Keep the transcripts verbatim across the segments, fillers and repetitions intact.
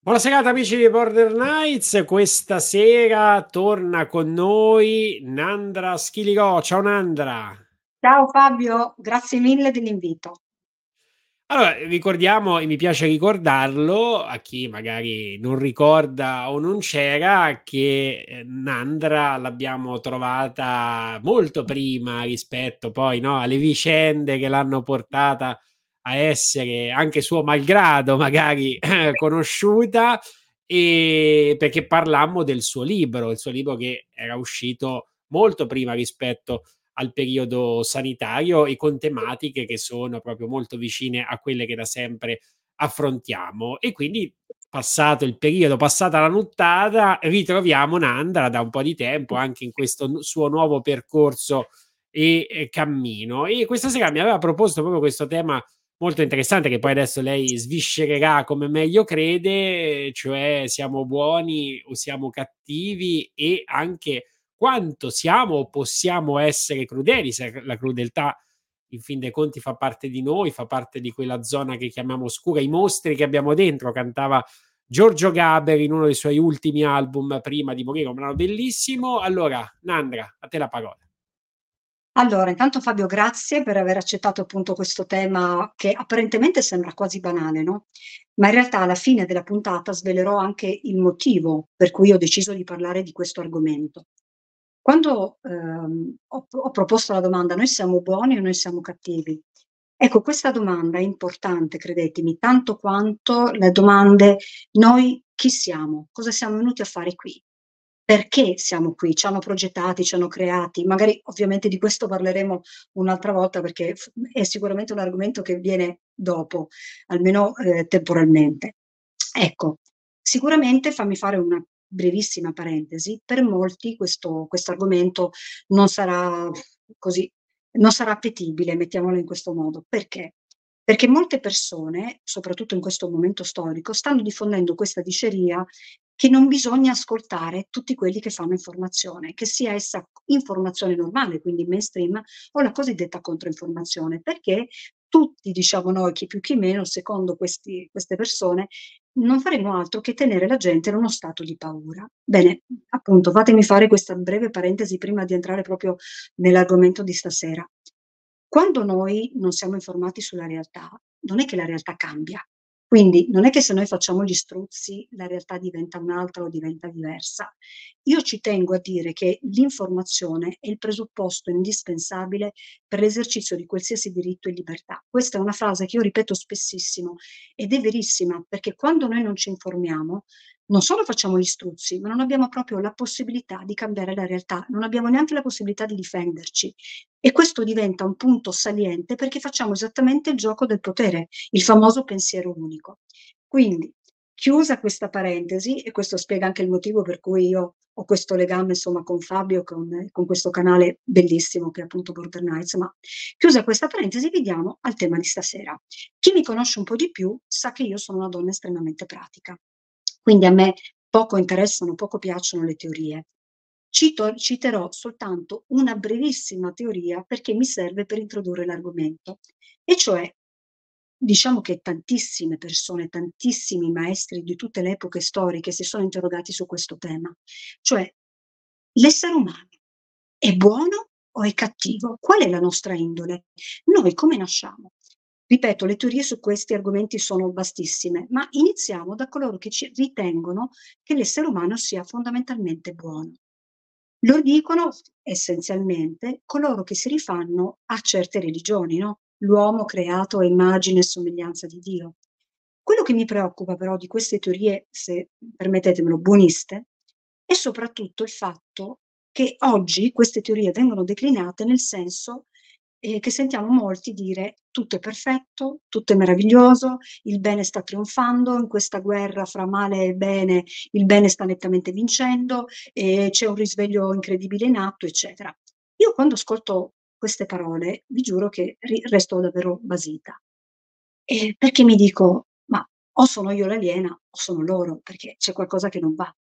Buona serata amici di Border Knights, questa sera torna con noi Nandra Schilico. Ciao Nandra! Ciao Fabio, grazie mille dell'invito. Allora, ricordiamo, e mi piace ricordarlo, a chi magari non ricorda o non c'era, che eh, Nandra l'abbiamo trovata molto prima rispetto poi, no, alle vicende che l'hanno portata a essere, anche suo malgrado, magari conosciuta, e perché parlammo del suo libro, il suo libro che era uscito molto prima rispetto al periodo sanitario e con tematiche che sono proprio molto vicine a quelle che da sempre affrontiamo. E quindi, passato il periodo, passata la nottata, ritroviamo Nandra da un po' di tempo anche in questo nu- suo nuovo percorso e, e cammino. E questa sera mi aveva proposto proprio questo tema molto interessante che poi adesso lei sviscererà come meglio crede, cioè siamo buoni o siamo cattivi e anche quanto siamo o possiamo essere crudeli, se la crudeltà in fin dei conti fa parte di noi, fa parte di quella zona che chiamiamo oscura, i mostri che abbiamo dentro, cantava Giorgio Gaber in uno dei suoi ultimi album prima di morire, un brano bellissimo. Allora, Nandra, a te la parola. Allora, intanto Fabio, grazie per aver accettato appunto questo tema che apparentemente sembra quasi banale, no? Ma in realtà alla fine della puntata svelerò anche il motivo per cui ho deciso di parlare di questo argomento. Quando ehm, ho, ho proposto la domanda, noi siamo buoni o noi siamo cattivi? Ecco, questa domanda è importante, credetemi, tanto quanto le domande, noi chi siamo? Cosa siamo venuti a fare qui? Perché siamo qui? Ci hanno progettati, ci hanno creati? Magari ovviamente di questo parleremo un'altra volta perché f- è sicuramente un argomento che viene dopo, almeno eh, temporalmente. Ecco, sicuramente fammi fare una brevissima parentesi. Per molti questo questo argomento non sarà così, non sarà appetibile, mettiamolo in questo modo. Perché? Perché molte persone, soprattutto in questo momento storico, stanno diffondendo questa diceria che non bisogna ascoltare tutti quelli che fanno informazione, che sia essa informazione normale, quindi mainstream, o la cosiddetta controinformazione, perché tutti, diciamo noi, chi più chi meno, secondo questi, queste persone, non faremo altro che tenere la gente in uno stato di paura. Bene, appunto, fatemi fare questa breve parentesi prima di entrare proprio nell'argomento di stasera. Quando noi non siamo informati sulla realtà, non è che la realtà cambia. Quindi non è che se noi facciamo gli struzzi la realtà diventa un'altra o diventa diversa. Io ci tengo a dire che l'informazione è il presupposto indispensabile per l'esercizio di qualsiasi diritto e libertà. Questa è una frase che io ripeto spessissimo ed è verissima perché quando noi non ci informiamo, non solo facciamo gli struzzi, ma non abbiamo proprio la possibilità di cambiare la realtà, non abbiamo neanche la possibilità di difenderci. E questo diventa un punto saliente perché facciamo esattamente il gioco del potere, il famoso pensiero unico. Quindi, chiusa questa parentesi, e questo spiega anche il motivo per cui io ho questo legame insomma con Fabio, con, con questo canale bellissimo che è appunto Border Nights, ma chiusa questa parentesi veniamo al tema di stasera. Chi mi conosce un po' di più sa che io sono una donna estremamente pratica, quindi a me poco interessano, poco piacciono le teorie. Cito- citerò soltanto una brevissima teoria perché mi serve per introdurre l'argomento, e cioè diciamo che tantissime persone, tantissimi maestri di tutte le epoche storiche si sono interrogati su questo tema, cioè l'essere umano è buono o è cattivo? Qual è la nostra indole? Noi come nasciamo? Ripeto, le teorie su questi argomenti sono vastissime, ma iniziamo da coloro che ci ritengono che l'essere umano sia fondamentalmente buono. Lo dicono essenzialmente coloro che si rifanno a certe religioni, no? L'uomo creato a immagine e somiglianza di Dio. Quello che mi preoccupa però di queste teorie, se permettetemelo, buoniste, è soprattutto il fatto che oggi queste teorie vengono declinate nel senso eh, che sentiamo molti dire tutto è perfetto, tutto è meraviglioso, il bene sta trionfando, in questa guerra fra male e bene il bene sta nettamente vincendo, e c'è un risveglio incredibile in atto, eccetera. Io quando ascolto queste parole vi giuro che ri- resto davvero basita. E perché mi dico, ma o sono io l'aliena o sono loro, perché c'è qualcosa che non va.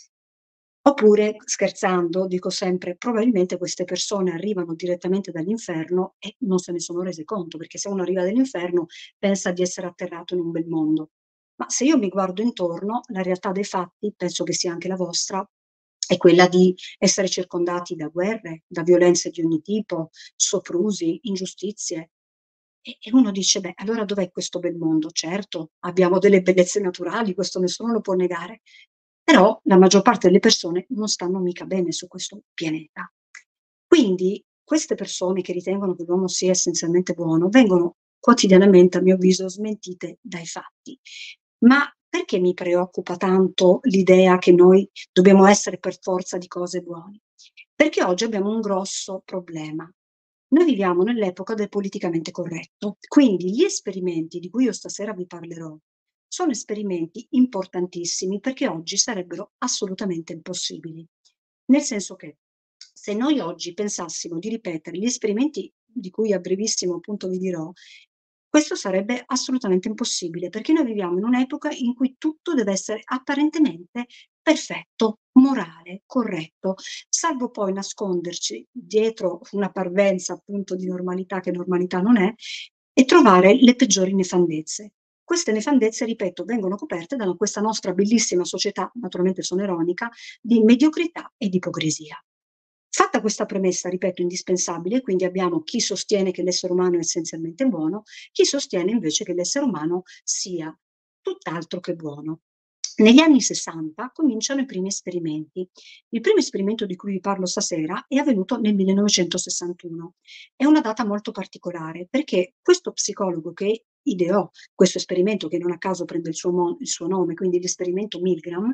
Oppure, scherzando, dico sempre, probabilmente queste persone arrivano direttamente dall'inferno e non se ne sono rese conto, perché se uno arriva dall'inferno pensa di essere atterrato in un bel mondo. Ma se io mi guardo intorno, la realtà dei fatti, penso che sia anche la vostra, è quella di essere circondati da guerre, da violenze di ogni tipo, soprusi, ingiustizie. E e uno dice: "Beh, allora dov'è questo bel mondo?" Certo, abbiamo delle bellezze naturali, questo nessuno lo può negare, però la maggior parte delle persone non stanno mica bene su questo pianeta. Quindi queste persone che ritengono che l'uomo sia essenzialmente buono, vengono quotidianamente, a mio avviso, smentite dai fatti. Ma perché mi preoccupa tanto l'idea che noi dobbiamo essere per forza di cose buoni? Perché oggi abbiamo un grosso problema. Noi viviamo nell'epoca del politicamente corretto, quindi gli esperimenti di cui io stasera vi parlerò sono esperimenti importantissimi perché oggi sarebbero assolutamente impossibili. Nel senso che se noi oggi pensassimo di ripetere gli esperimenti di cui a brevissimo appunto vi dirò, questo sarebbe assolutamente impossibile, perché noi viviamo in un'epoca in cui tutto deve essere apparentemente perfetto, morale, corretto, salvo poi nasconderci dietro una parvenza appunto di normalità che normalità non è e trovare le peggiori nefandezze. Queste nefandezze, ripeto, vengono coperte da questa nostra bellissima società, naturalmente sono ironica, di mediocrità ed ipocrisia. Fatta questa premessa, ripeto, indispensabile, quindi abbiamo chi sostiene che l'essere umano è essenzialmente buono, chi sostiene invece che l'essere umano sia tutt'altro che buono. Negli anni sessanta cominciano i primi esperimenti. Il primo esperimento di cui vi parlo stasera è avvenuto nel millenovecentosessantuno. È una data molto particolare perché questo psicologo che ideò questo esperimento, che non a caso prende il suo, mo- il suo nome, quindi l'esperimento Milgram,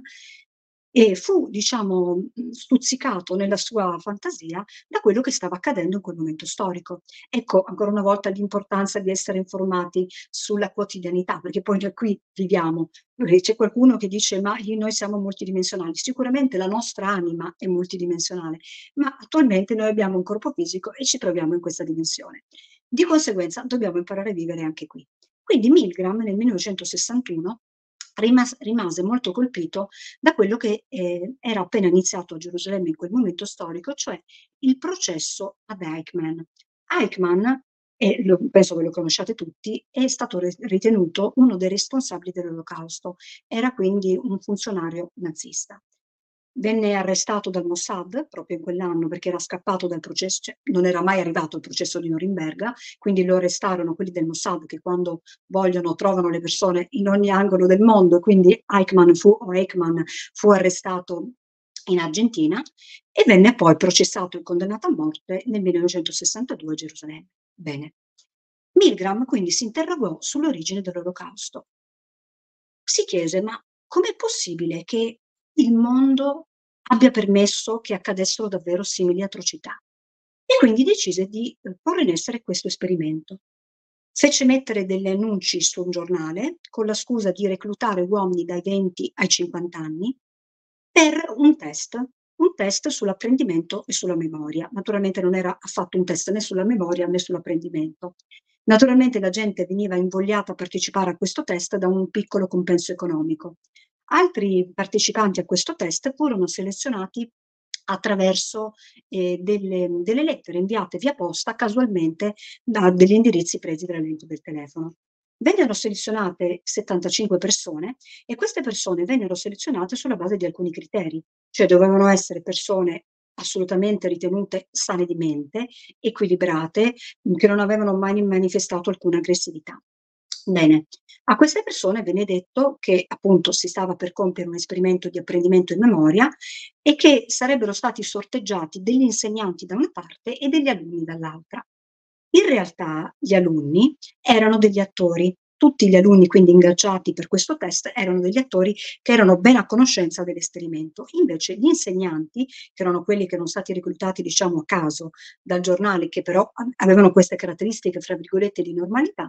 e fu, diciamo, mhmm, stuzzicato nella sua fantasia da quello che stava accadendo in quel momento storico. Ecco, ancora una volta l'importanza di essere informati sulla quotidianità, perché poi noi qui viviamo. Ehm, c'è qualcuno che dice: "Ma i noi siamo multidimensionali". Sicuramente la nostra anima è multidimensionale, ma attualmente noi abbiamo un corpo fisico e ci troviamo in questa dimensione. Di conseguenza dobbiamo imparare a vivere anche qui. Quindi Milgram nel millenovecentosessantuno rimas rimase molto colpito da quello che, ehm, era appena iniziato a Gerusalemme in quel momento storico, cioè il processo ad Eichmann. Eichmann, e lo penso che lo conosciate tutti, è stato re ritenuto uno dei responsabili dell'Olocausto. Era quindi un funzionario nazista. Venne arrestato dal Mossad proprio in quell'anno perché era scappato dal processo, cioè non era mai arrivato al processo di Norimberga, quindi lo arrestarono quelli del Mossad che quando vogliono trovano le persone in ogni angolo del mondo, quindi Eichmann fu o Eichmann fu arrestato in Argentina e venne poi processato e condannato a morte nel millenovecentosessantadue a Gerusalemme. Bene. Milgram quindi si interrogò sull'origine dell'Olocausto. Si chiese: "Ma com'è possibile che il mondo abbia permesso che accadessero davvero simili atrocità?" E quindi decise di, uhm, porre in essere questo esperimento. Fece mettere degli annunci su un giornale, con la scusa di reclutare uomini dai venti ai cinquanta anni, per un test, un test sull'apprendimento e sulla memoria. Naturalmente non era affatto un test né sulla memoria né sull'apprendimento. Naturalmente la gente veniva invogliata a partecipare a questo test da un piccolo compenso economico. Altri partecipanti a questo test furono selezionati attraverso, ehm, delle delle lettere inviate via posta casualmente da degli indirizzi presi dall'utente del telefono. Vennero selezionate settantacinque persone e queste persone vennero selezionate sulla base di alcuni criteri, cioè dovevano essere persone assolutamente ritenute sane di mente, equilibrate, mhmm, che non avevano mai manifestato alcuna aggressività. Bene, a queste persone venne detto che appunto si stava per compiere un esperimento di apprendimento in memoria e che sarebbero stati sorteggiati degli insegnanti da una parte e degli alunni dall'altra. In realtà gli alunni erano degli attori. Tutti gli alunni quindi ingaggiati per questo test erano degli attori che erano ben a conoscenza dell'esperimento. Invece gli insegnanti, che erano quelli che erano stati reclutati diciamo a caso dal giornale, che però a avevano queste caratteristiche, fra virgolette, di normalità,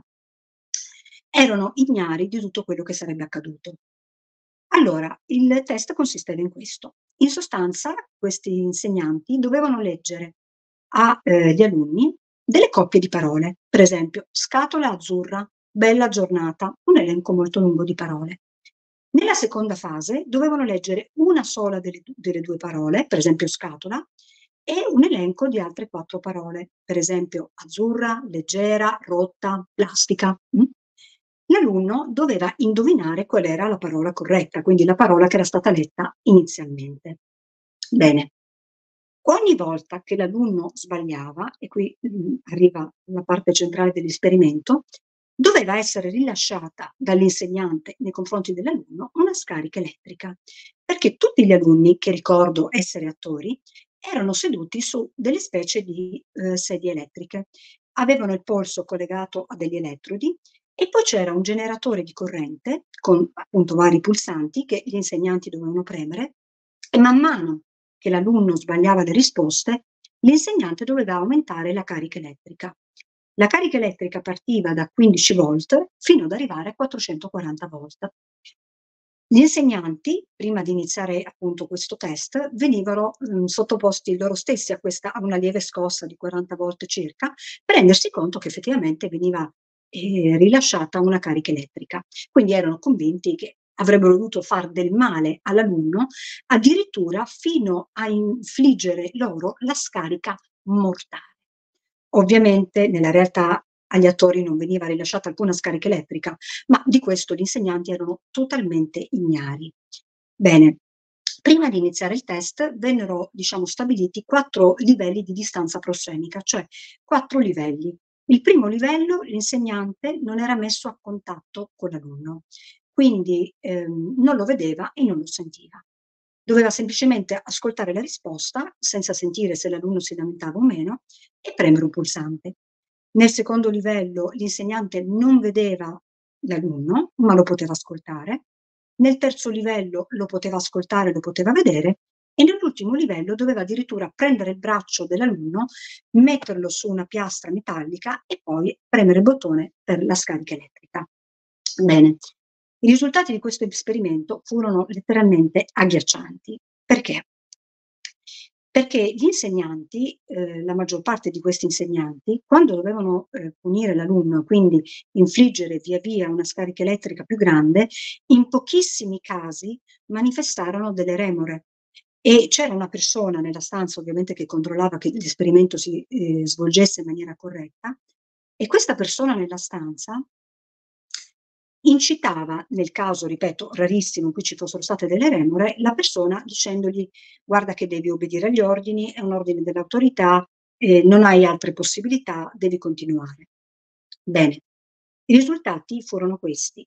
erano ignari di tutto quello che sarebbe accaduto. Allora, il test consisteva in questo. In sostanza, questi insegnanti dovevano leggere agli alunni delle coppie di parole, per esempio scatola azzurra, bella giornata, un elenco molto lungo di parole. Nella seconda fase dovevano leggere una sola delle, delle due parole, per esempio scatola, e un elenco di altre quattro parole, per esempio azzurra, leggera, rotta, plastica. mm? l'alunno doveva indovinare qual era la parola corretta, quindi la parola che era stata letta inizialmente. Bene, ogni volta che l'alunno sbagliava, e qui, mhmm, arriva la parte centrale dell'esperimento, doveva essere rilasciata dall'insegnante nei confronti dell'alunno una scarica elettrica, perché tutti gli alunni, che ricordo essere attori, erano seduti su delle specie di, uhm, sedie elettriche. Avevano il polso collegato a degli elettrodi e poi c'era un generatore di corrente con, appunto, vari pulsanti che gli insegnanti dovevano premere e man mano che l'alunno sbagliava le risposte, l'insegnante doveva aumentare la carica elettrica. La carica elettrica partiva da quindici volt fino ad arrivare a quattrocentoquaranta volt. Gli insegnanti, prima di iniziare appunto questo test, venivano, mhmm, sottoposti loro stessi a questa a una lieve scossa di quaranta volt circa, per rendersi conto che effettivamente veniva, ehm, rilasciata una carica elettrica. Quindi erano convinti che avrebbero dovuto far del male all'alunno, addirittura fino a infliggere loro la scarica mortale. Ovviamente nella realtà agli attori non veniva rilasciata alcuna scarica elettrica, ma di questo gli insegnanti erano totalmente ignari. Bene, prima di iniziare il test vennero, diciamo, stabiliti quattro livelli di distanza prossemica, cioè quattro livelli. Il primo livello, l'insegnante non era messo a contatto con l'alunno, quindi, ehm, non lo vedeva e non lo sentiva. Doveva semplicemente ascoltare la risposta, senza sentire se l'alunno si lamentava o meno, e premere un pulsante. Nel secondo livello l'insegnante non vedeva l'alunno, ma lo poteva ascoltare. Nel terzo livello lo poteva ascoltare, lo poteva vedere e nell'ultimo livello doveva addirittura prendere il braccio dell'alunno, metterlo su una piastra metallica e poi premere il bottone per la scarica elettrica. Bene, i risultati di questo esperimento furono letteralmente agghiaccianti. Perché? Perché gli insegnanti, ehm, la maggior parte di questi insegnanti, quando dovevano, ehm, punire l'alunno, quindi infliggere via via una scarica elettrica più grande, in pochissimi casi manifestarono delle remore. E c'era una persona nella stanza, ovviamente, che controllava che l'esperimento si, ehm, svolgesse in maniera corretta, e questa persona nella stanza incitava, nel caso, ripeto, rarissimo in cui ci fossero state delle remore, la persona dicendogli: "Guarda che devi obbedire agli ordini, è un ordine dell'autorità, ehm, non hai altre possibilità, devi continuare." Bene, i risultati furono questi: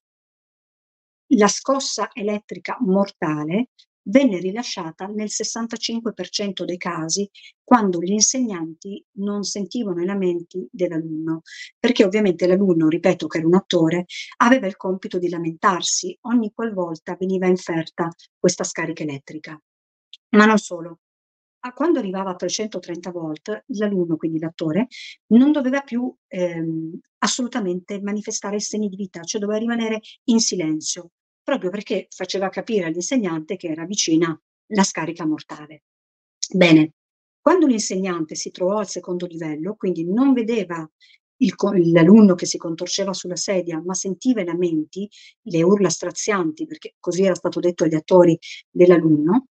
la scossa elettrica mortale venne rilasciata nel sessantacinque per cento dei casi quando gli insegnanti non sentivano i lamenti dell'alunno, perché ovviamente l'alunno, ripeto che era un attore, aveva il compito di lamentarsi ogni qualvolta veniva inferta questa scarica elettrica. Ma non solo. A quando arrivava a trecentotrenta volt, l'alunno, quindi l'attore, non doveva più, ehm, assolutamente manifestare segni di vita, cioè doveva rimanere in silenzio, proprio perché faceva capire all'insegnante che era vicina la scarica mortale. Bene, quando l'insegnante si trovò al secondo livello, quindi non vedeva il co l'alunno che si contorceva sulla sedia, ma sentiva i lamenti, le urla strazianti, perché così era stato detto agli attori dell'alunno,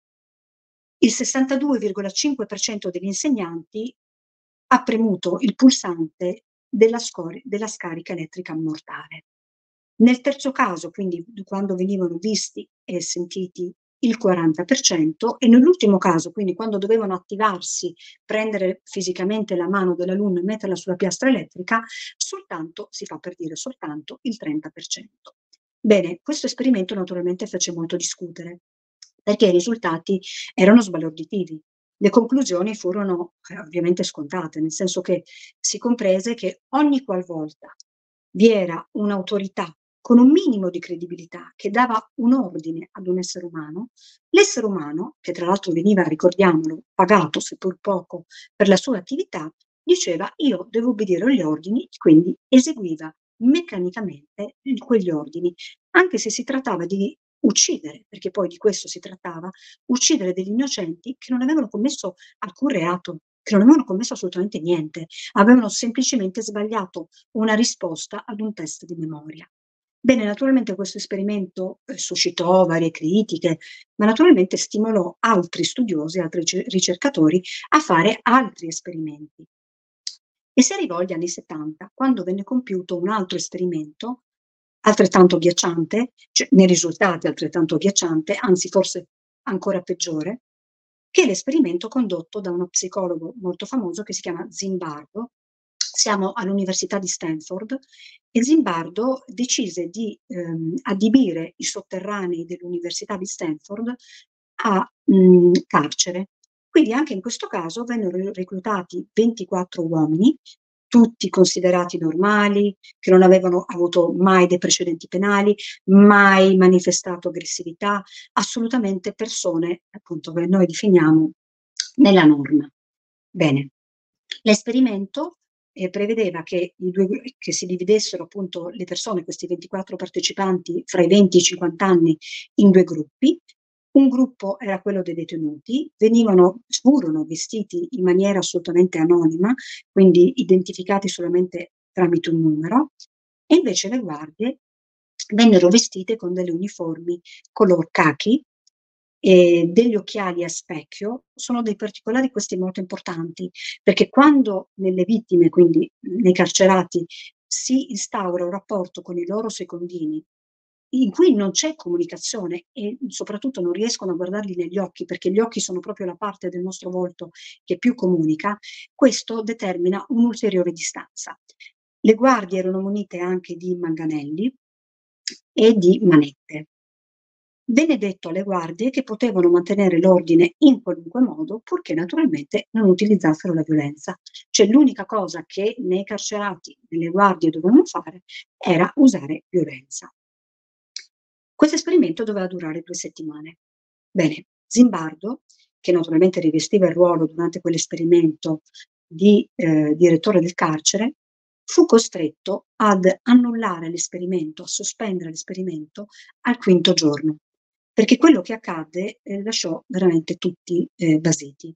il sessantadue virgola cinque per cento degli insegnanti ha premuto il pulsante della scori della scarica elettrica mortale. Nel terzo caso, quindi d quando venivano visti e sentiti, il quaranta per cento, e nell'ultimo caso, quindi quando dovevano attivarsi, prendere fisicamente la mano dell'alunno e metterla sulla piastra elettrica, soltanto, si fa per dire soltanto, il trenta per cento. Bene, questo esperimento naturalmente fece molto discutere, perché i risultati erano sbalorditivi. Le conclusioni furono, eh, ovviamente scontate, nel senso che si comprese che ogni qualvolta vi era un'autorità con un minimo di credibilità che dava un ordine ad un essere umano, l'essere umano, che tra l'altro veniva, ricordiamolo, pagato seppur poco per la sua attività, diceva: "Io devo obbedire agli ordini", quindi eseguiva meccanicamente il quegli ordini, anche se si trattava di uccidere, perché poi di questo si trattava, uccidere degli innocenti che non avevano commesso alcun reato, che non avevano commesso assolutamente niente, avevano semplicemente sbagliato una risposta ad un test di memoria. Bene, naturalmente questo esperimento, ehm, suscitò varie critiche, ma naturalmente stimolò altri studiosi, altri rice ricercatori a fare altri esperimenti. E si arrivò agli anni 'settanta, quando venne compiuto un altro esperimento altrettanto agghiacciante, cioè nei risultati altrettanto agghiacciante, anzi forse ancora peggiore, che l'esperimento condotto da uno psicologo molto famoso che si chiama Zimbardo. Siamo all'Università di Stanford e Zimbardo decise di ehm, adibire i sotterranei dell'Università di Stanford a mh, carcere. Quindi anche in questo caso vennero reclutati ventiquattro uomini, tutti considerati normali, che non avevano avuto mai dei precedenti penali, mai manifestato aggressività, assolutamente persone, appunto, che noi definiamo nella norma. Bene, l'esperimento eh, prevedeva che, i due, che si dividessero appunto le persone, questi ventiquattro partecipanti, fra i venti e i cinquanta anni in due gruppi. Un gruppo era quello dei detenuti, venivano, furono vestiti in maniera assolutamente anonima, quindi identificati solamente tramite un numero, e invece le guardie vennero vestite con delle uniformi color cachi e degli occhiali a specchio. Sono dei particolari questi molto importanti, perché quando nelle vittime, quindi nei carcerati, si instaura un rapporto con i loro secondini in cui non c'è comunicazione e soprattutto non riescono a guardarli negli occhi, perché gli occhi sono proprio la parte del nostro volto che più comunica, questo determina un'ulteriore distanza. Le guardie erano munite anche di manganelli e di manette. Venne detto alle guardie che potevano mantenere l'ordine in qualunque modo, purché naturalmente non utilizzassero la violenza. Cioè l'unica cosa che nei carcerati, nelle guardie dovevano fare era usare violenza. Questo esperimento doveva durare due settimane. Bene, Zimbardo, che naturalmente rivestiva il ruolo durante quell'esperimento di eh, direttore del carcere, fu costretto ad annullare l'esperimento, a sospendere l'esperimento al quinto giorno, perché quello che accadde eh, lasciò veramente tutti eh, basiti.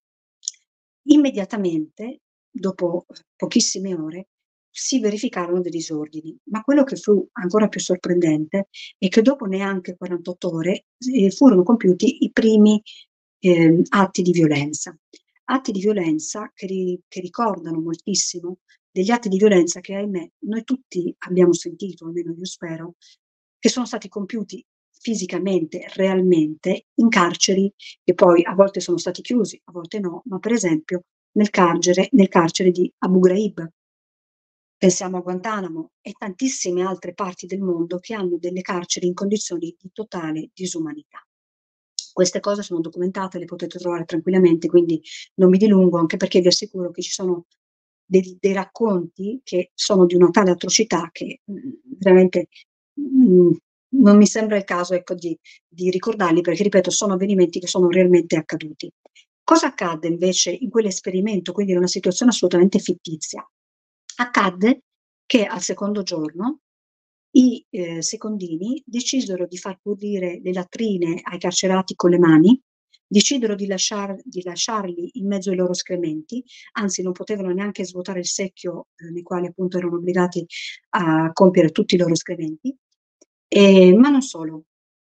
Immediatamente, dopo pochissime ore, si verificarono dei disordini, ma quello che fu ancora più sorprendente è che dopo neanche quarantotto ore eh, furono compiuti i primi eh, atti di violenza. Atti di violenza che, ri- che ricordano moltissimo degli atti di violenza che, ahimè, noi tutti abbiamo sentito, almeno io spero, che sono stati compiuti fisicamente, realmente, in carceri che poi a volte sono stati chiusi, a volte no, ma per esempio nel carcere, nel carcere di Abu Ghraib. Pensiamo a Guantanamo e tantissime altre parti del mondo che hanno delle carceri in condizioni di totale disumanità. Queste cose sono documentate, le potete trovare tranquillamente, quindi non mi dilungo, anche perché vi assicuro che ci sono dei, dei racconti che sono di una tale atrocità che mh, veramente mh, non mi sembra il caso, ecco, di, di ricordarli, perché ripeto, sono avvenimenti che sono realmente accaduti. Cosa accadde invece in quell'esperimento, quindi in una situazione assolutamente fittizia? Accadde che al secondo giorno i eh, secondini decisero di far pulire le latrine ai carcerati con le mani, decisero di, lasciar, di lasciarli in mezzo ai loro escrementi, anzi non potevano neanche svuotare il secchio eh, nei quali appunto erano obbligati a compiere tutti i loro escrementi, e, ma non solo.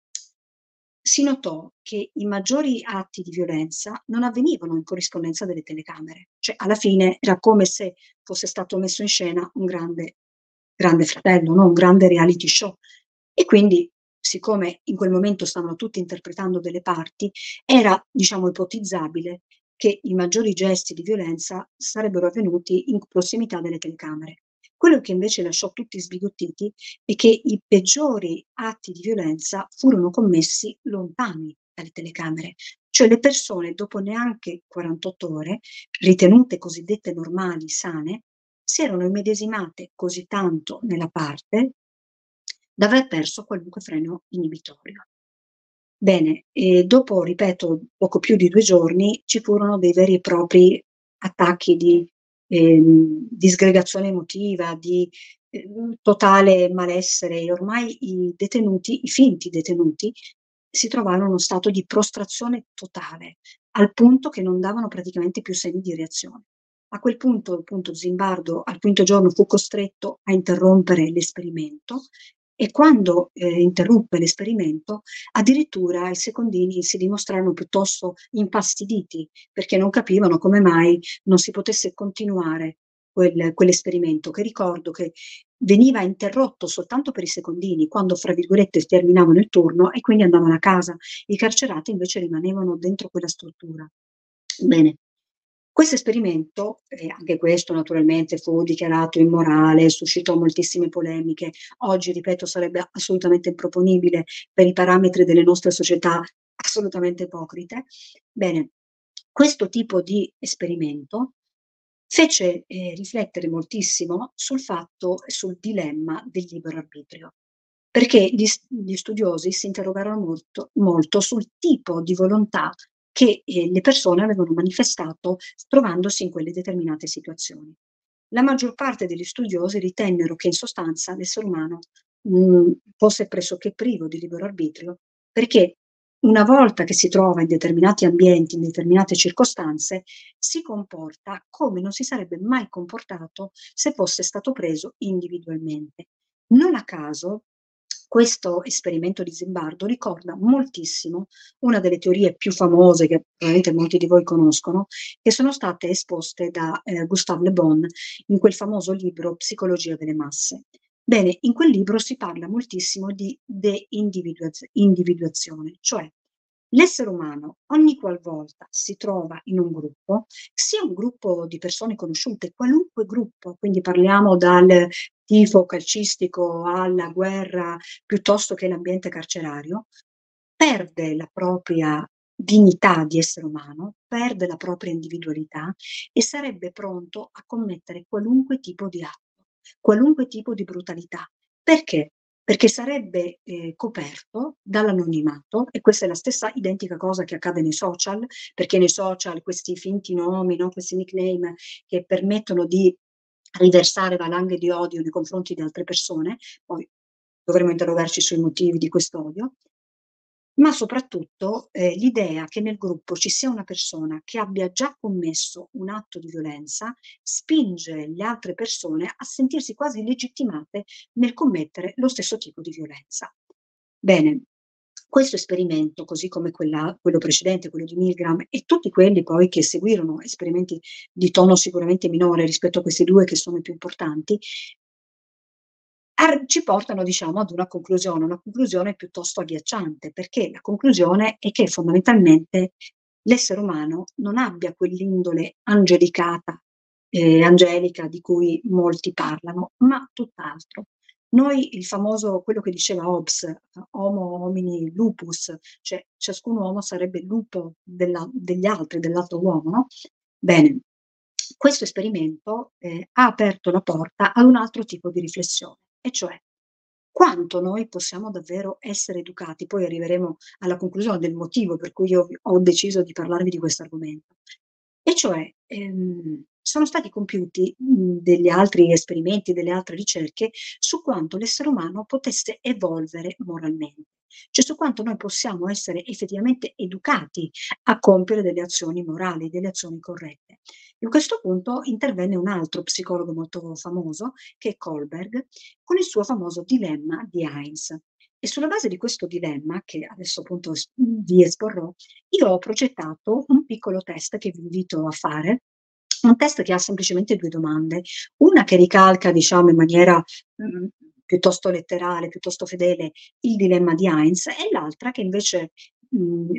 Si notò che i maggiori atti di violenza non avvenivano in corrispondenza delle telecamere, cioè alla fine era come se fosse stato messo in scena un grande, grande fratello, no? Un grande reality show. E quindi, siccome in quel momento stavano tutti interpretando delle parti, era, diciamo, ipotizzabile che i maggiori gesti di violenza sarebbero avvenuti in prossimità delle telecamere. Quello che invece lasciò tutti sbigottiti è che i peggiori atti di violenza furono commessi lontani dalle telecamere, cioè le persone dopo neanche quarantotto ore, ritenute cosiddette normali, sane, si erano immedesimate così tanto nella parte da aver perso qualunque freno inibitorio. Bene, e dopo, ripeto, poco più di due giorni ci furono dei veri e propri attacchi di, ehm, disgregazione emotiva, di ehm, totale malessere, e ormai i detenuti, i finti detenuti, si trovavano in uno stato di prostrazione totale, al punto che non davano praticamente più segni di reazione. A quel punto, appunto, Zimbardo al quinto giorno fu costretto a interrompere l'esperimento e quando eh, interruppe l'esperimento, addirittura i secondini si dimostrarono piuttosto infastiditi perché non capivano come mai non si potesse continuare quel, quell'esperimento, che ricordo che veniva interrotto soltanto per i secondini, quando, fra virgolette, terminavano il turno e quindi andavano a casa. I carcerati invece rimanevano dentro quella struttura. Bene, questo esperimento, e anche questo naturalmente fu dichiarato immorale, suscitò moltissime polemiche. Oggi, ripeto, sarebbe assolutamente improponibile per i parametri delle nostre società assolutamente ipocrite. Bene, questo tipo di esperimento fece, ehm, riflettere moltissimo sul fatto e sul dilemma del libero arbitrio, perché gli s gli studiosi si interrogarono molto molto sul tipo di volontà che, ehm, le persone avevano manifestato trovandosi in quelle determinate situazioni. La maggior parte degli studiosi ritennero che in sostanza l'essere umano, mhmm, fosse pressoché privo di libero arbitrio, perché una volta che si trova in determinati ambienti, in determinate circostanze, si comporta come non si sarebbe mai comportato se fosse stato preso individualmente. Non a caso questo esperimento di Zimbardo ricorda moltissimo una delle teorie più famose, che probabilmente molti di voi conoscono, che sono state esposte da, ehm, Gustave Le Bon in quel famoso libro Psicologia delle masse. Bene, in quel libro si parla moltissimo di de-individuaz individuazione, cioè l'essere umano ogni qualvolta si trova in un gruppo, sia un gruppo di persone conosciute, qualunque gruppo, quindi parliamo dal tifo calcistico alla guerra, piuttosto che l'ambiente carcerario, perde la propria dignità di essere umano, perde la propria individualità e sarebbe pronto a commettere qualunque tipo di atto, qualunque tipo di brutalità. Perché? Perché sarebbe, ehm, coperto dall'anonimato, e questa è la stessa identica cosa che accade nei social, perché nei social questi finti nomi, no, questi nickname che permettono di riversare valanghe di odio nei confronti di altre persone, poi dovremo interrogarci sui motivi di quest'odio, ma soprattutto, ehm, l'idea che nel gruppo ci sia una persona che abbia già commesso un atto di violenza, spinge le altre persone a sentirsi quasi legittimate nel commettere lo stesso tipo di violenza. Bene, questo esperimento, così come quella quello precedente, quello di Milgram, e tutti quelli poi che seguirono, esperimenti di tono sicuramente minore rispetto a questi due che sono i più importanti, Ar ci portano, diciamo, ad una conclusione, una conclusione piuttosto agghiacciante, perché la conclusione è che fondamentalmente l'essere umano non abbia quell'indole angelicata, ehm, angelica di cui molti parlano, ma tutt'altro. Noi, il famoso, quello che diceva Hobbes, uh, homo homini lupus, cioè ciascun uomo sarebbe il lupo della degli altri, dell'altro uomo, no, bene, questo esperimento, ehm, ha aperto la porta ad un altro tipo di riflessione, e cioè quanto noi possiamo davvero essere educati. Poi arriveremo alla conclusione del motivo per cui io vi ho deciso di parlarvi di questo argomento. E cioè, ehm, sono stati compiuti, mhmm, degli altri esperimenti, delle altre ricerche su quanto l'essere umano potesse evolvere moralmente, cioè su quanto noi possiamo essere effettivamente educati a compiere delle azioni morali, delle azioni corrette. In questo punto intervenne un altro psicologo molto famoso, che è Kohlberg, con il suo famoso dilemma di Heinz. E sulla base di questo dilemma, che adesso appunto es vi esporrò, io ho progettato un piccolo test che vi invito a fare, un test che ha semplicemente due domande, una che ricalca, diciamo, in maniera, mhmm, piuttosto letterale, piuttosto fedele, il dilemma di Heinz, e l'altra che invece, mhmm,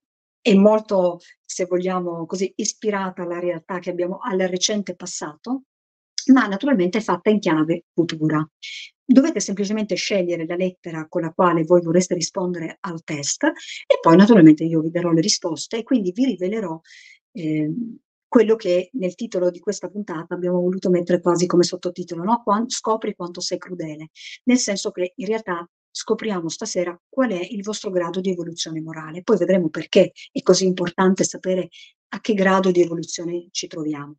è molto, se vogliamo così, ispirata alla realtà che abbiamo, al recente passato, ma naturalmente fatta in chiave futura. Dovete semplicemente scegliere la lettera con la quale voi vorreste rispondere al test, e poi naturalmente io vi darò le risposte e quindi vi rivelerò, ehm, quello che nel titolo di questa puntata abbiamo voluto mettere quasi come sottotitolo, no, quan "Scopri quanto sei crudele", nel senso che in realtà scopriamo stasera qual è il vostro grado di evoluzione morale. Poi vedremo perché è così importante sapere a che grado di evoluzione ci troviamo.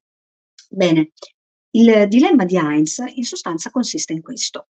Bene, il dilemma di Heinz in sostanza consiste in questo.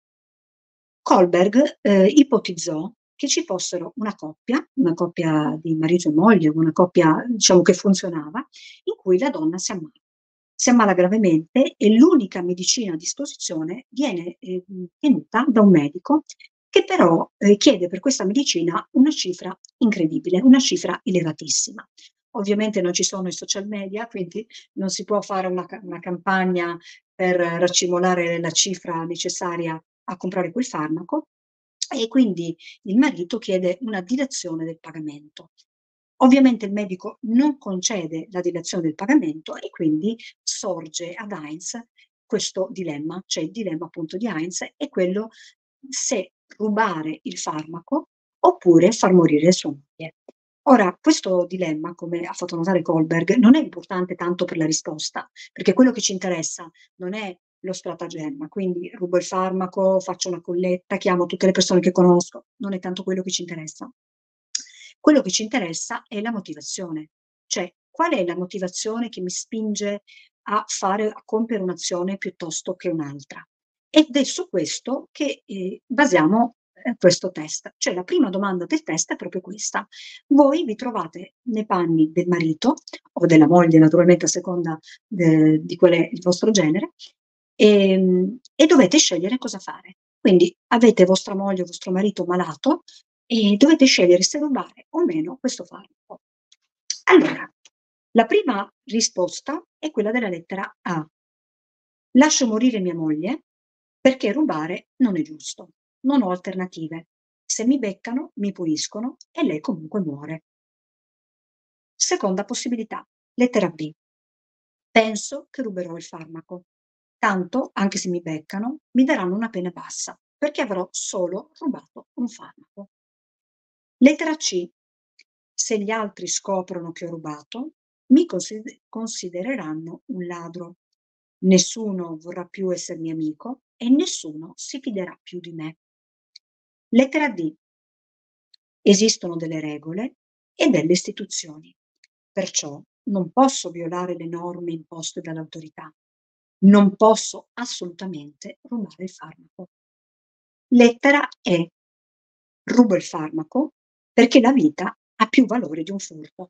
Kohlberg, ehm, ipotizzò che ci fossero una coppia, una coppia di marito e moglie, una coppia diciamo che funzionava, in cui la donna si ammala. Si ammala gravemente e l'unica medicina a disposizione viene, ehm, tenuta da un medico che però, ehm, chiede per questa medicina una cifra incredibile, una cifra elevatissima. Ovviamente non ci sono i social media, quindi non si può fare una ca una campagna per racimolare la cifra necessaria a comprare quel farmaco e quindi il marito chiede una dilazione del pagamento. Ovviamente il medico non concede la dilazione del pagamento e quindi sorge ad Heinz questo dilemma, cioè il dilemma appunto di Heinz è quello se rubare il farmaco oppure far morire sua moglie. Ora, questo dilemma, come ha fatto notare Kohlberg, non è importante tanto per la risposta, perché quello che ci interessa non è lo stratagemma, quindi rubo il farmaco, faccio una colletta, chiamo tutte le persone che conosco, non è tanto quello che ci interessa. Quello che ci interessa è la motivazione, cioè qual è la motivazione che mi spinge a fare a compiere un'azione piuttosto che un'altra. Ed è su questo che, ehm, basiamo, ehm, questo test. Cioè la prima domanda del test è proprio questa: voi vi trovate nei panni del marito o della moglie, naturalmente a seconda de di qual è il vostro genere, ehm, e dovete scegliere cosa fare. Quindi avete vostra moglie o vostro marito malato e dovete scegliere se rubare o meno questo farmaco. Allora, la prima risposta è quella della lettera A. Lascio morire mia moglie perché rubare non è giusto. Non ho alternative. Se mi beccano, mi puniscono e lei comunque muore. Seconda possibilità, lettera B. Penso che ruberò il farmaco. Tanto, anche se mi beccano, mi daranno una pena bassa, perché avrò solo rubato un farmaco. Lettera C. Se gli altri scoprono che ho rubato, mi consider- considereranno un ladro. Nessuno vorrà più essermi amico e nessuno si fiderà più di me. Lettera D. Esistono delle regole e delle istituzioni, perciò non posso violare le norme imposte dall'autorità. Non posso assolutamente rubare il farmaco. Lettera E. Rubo il farmaco perché la vita ha più valore di un furto.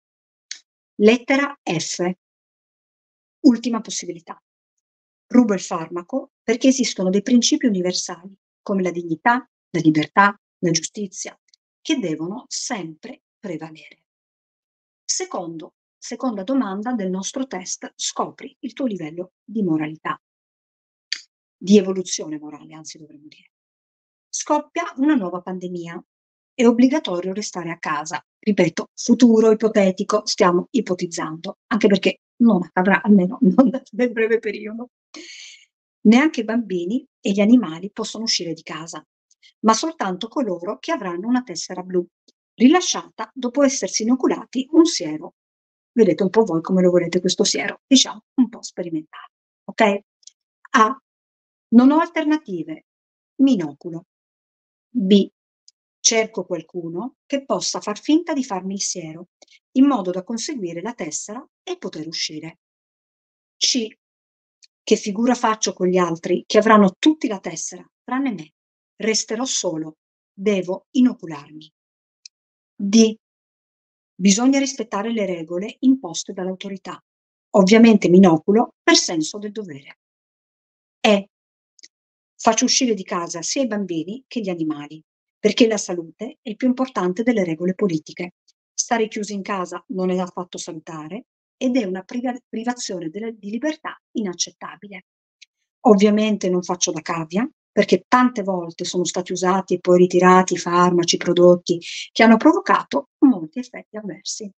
Lettera F. Ultima possibilità. Rubo il farmaco perché esistono dei principi universali come la dignità, la libertà, la giustizia, che devono sempre prevalere. Secondo, seconda domanda del nostro test, scopri il tuo livello di moralità, di evoluzione morale, anzi dovremmo dire. Scoppia una nuova pandemia. È obbligatorio restare a casa. Ripeto, futuro ipotetico, stiamo ipotizzando, anche perché non accadrà, almeno non nel breve periodo. Neanche i bambini e gli animali possono uscire di casa, ma soltanto coloro che avranno una tessera blu, rilasciata dopo essersi inoculati un siero. Vedete un po' voi come lo volete questo siero, diciamo un po' sperimentale, ok? A. Non ho alternative. Mi inoculo. B. Cerco qualcuno che possa far finta di farmi il siero, in modo da conseguire la tessera e poter uscire. C. Che figura faccio con gli altri che avranno tutti la tessera, tranne me? Resterò solo. Devo inocularmi. D. Bisogna rispettare le regole imposte dall'autorità. Ovviamente mi inoculo per senso del dovere. E. Faccio uscire di casa sia i bambini che gli animali, perché la salute è più importante delle regole politiche. Stare chiusi in casa non è affatto salutare ed è una priva- privazione delle- di libertà inaccettabile. Ovviamente non faccio da cavia, perché tante volte sono stati usati e poi ritirati farmaci, prodotti che hanno provocato molti effetti avversi.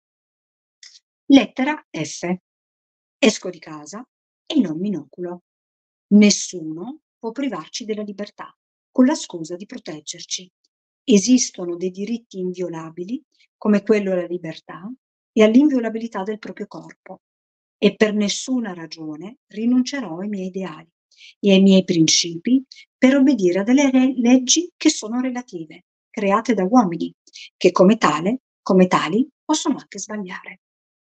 Lettera F. Esco di casa e non mi inoculo. Nessuno può privarci della libertà con la scusa di proteggerci. Esistono dei diritti inviolabili, come quello alla libertà e all'inviolabilità del proprio corpo, e per nessuna ragione rinuncerò ai miei ideali e ai miei principi per obbedire a delle re- leggi che sono relative, create da uomini, che come tale, come tali possono anche sbagliare.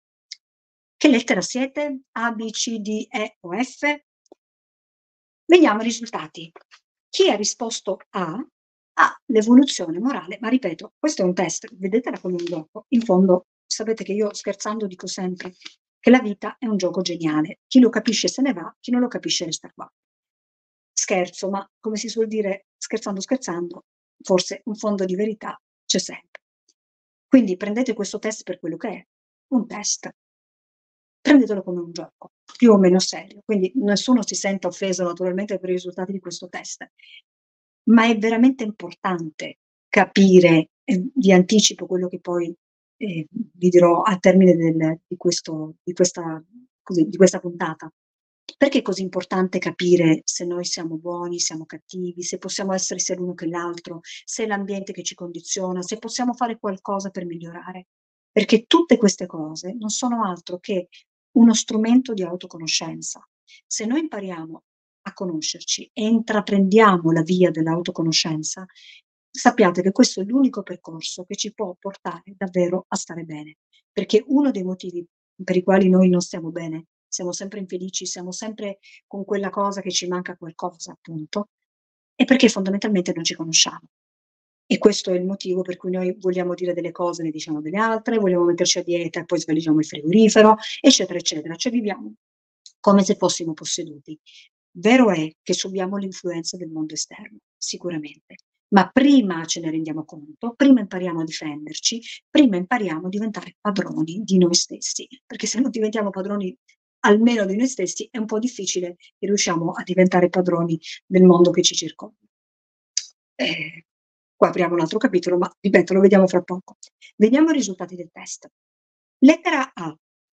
Che lettera siete? A, B, C, D, E o F? Vediamo i risultati. Chi ha risposto A ha l'evoluzione morale, ma ripeto, questo è un test, vedetela come un gioco. In fondo, sapete che io scherzando dico sempre che la vita è un gioco geniale. Chi lo capisce se ne va, chi non lo capisce resta qua. Scherzo, ma come si suol dire, scherzando scherzando, forse un fondo di verità c'è sempre. Quindi prendete questo test per quello che è, un test. prendetelo come un gioco, più o meno serio. Quindi nessuno si senta offeso naturalmente per i risultati di questo test. Ma è veramente importante capire, ehm, vi anticipo quello che poi, ehm, vi dirò al termine del di questo di questa così, di questa puntata. Perché è così importante capire se noi siamo buoni, siamo cattivi, se possiamo essere sia l'uno che l'altro, se è l'ambiente che ci condiziona, se possiamo fare qualcosa per migliorare? Perché tutte queste cose non sono altro che uno strumento di autoconoscenza. Se noi impariamo a conoscerci e intraprendiamo la via dell'autoconoscenza, sappiate che questo è l'unico percorso che ci può portare davvero a stare bene. Perché uno dei motivi per i quali noi non stiamo bene, siamo sempre infelici, siamo sempre con quella cosa che ci manca qualcosa, appunto, è perché fondamentalmente non ci conosciamo. E questo è il motivo per cui noi vogliamo dire delle cose, ne diciamo delle altre, vogliamo metterci a dieta e poi svaligiamo il frigorifero, eccetera, eccetera. Cioè viviamo come se fossimo posseduti. Vero è che subiamo l'influenza del mondo esterno, sicuramente, ma prima ce ne rendiamo conto, prima impariamo a difenderci, prima impariamo a diventare padroni di noi stessi, perché se non diventiamo padroni almeno di noi stessi è un po' difficile che riusciamo a diventare padroni del mondo che ci circonda. Eh, qua apriamo un altro capitolo, ma ripeto, lo vediamo fra poco. Vediamo i risultati del test. Lettera A.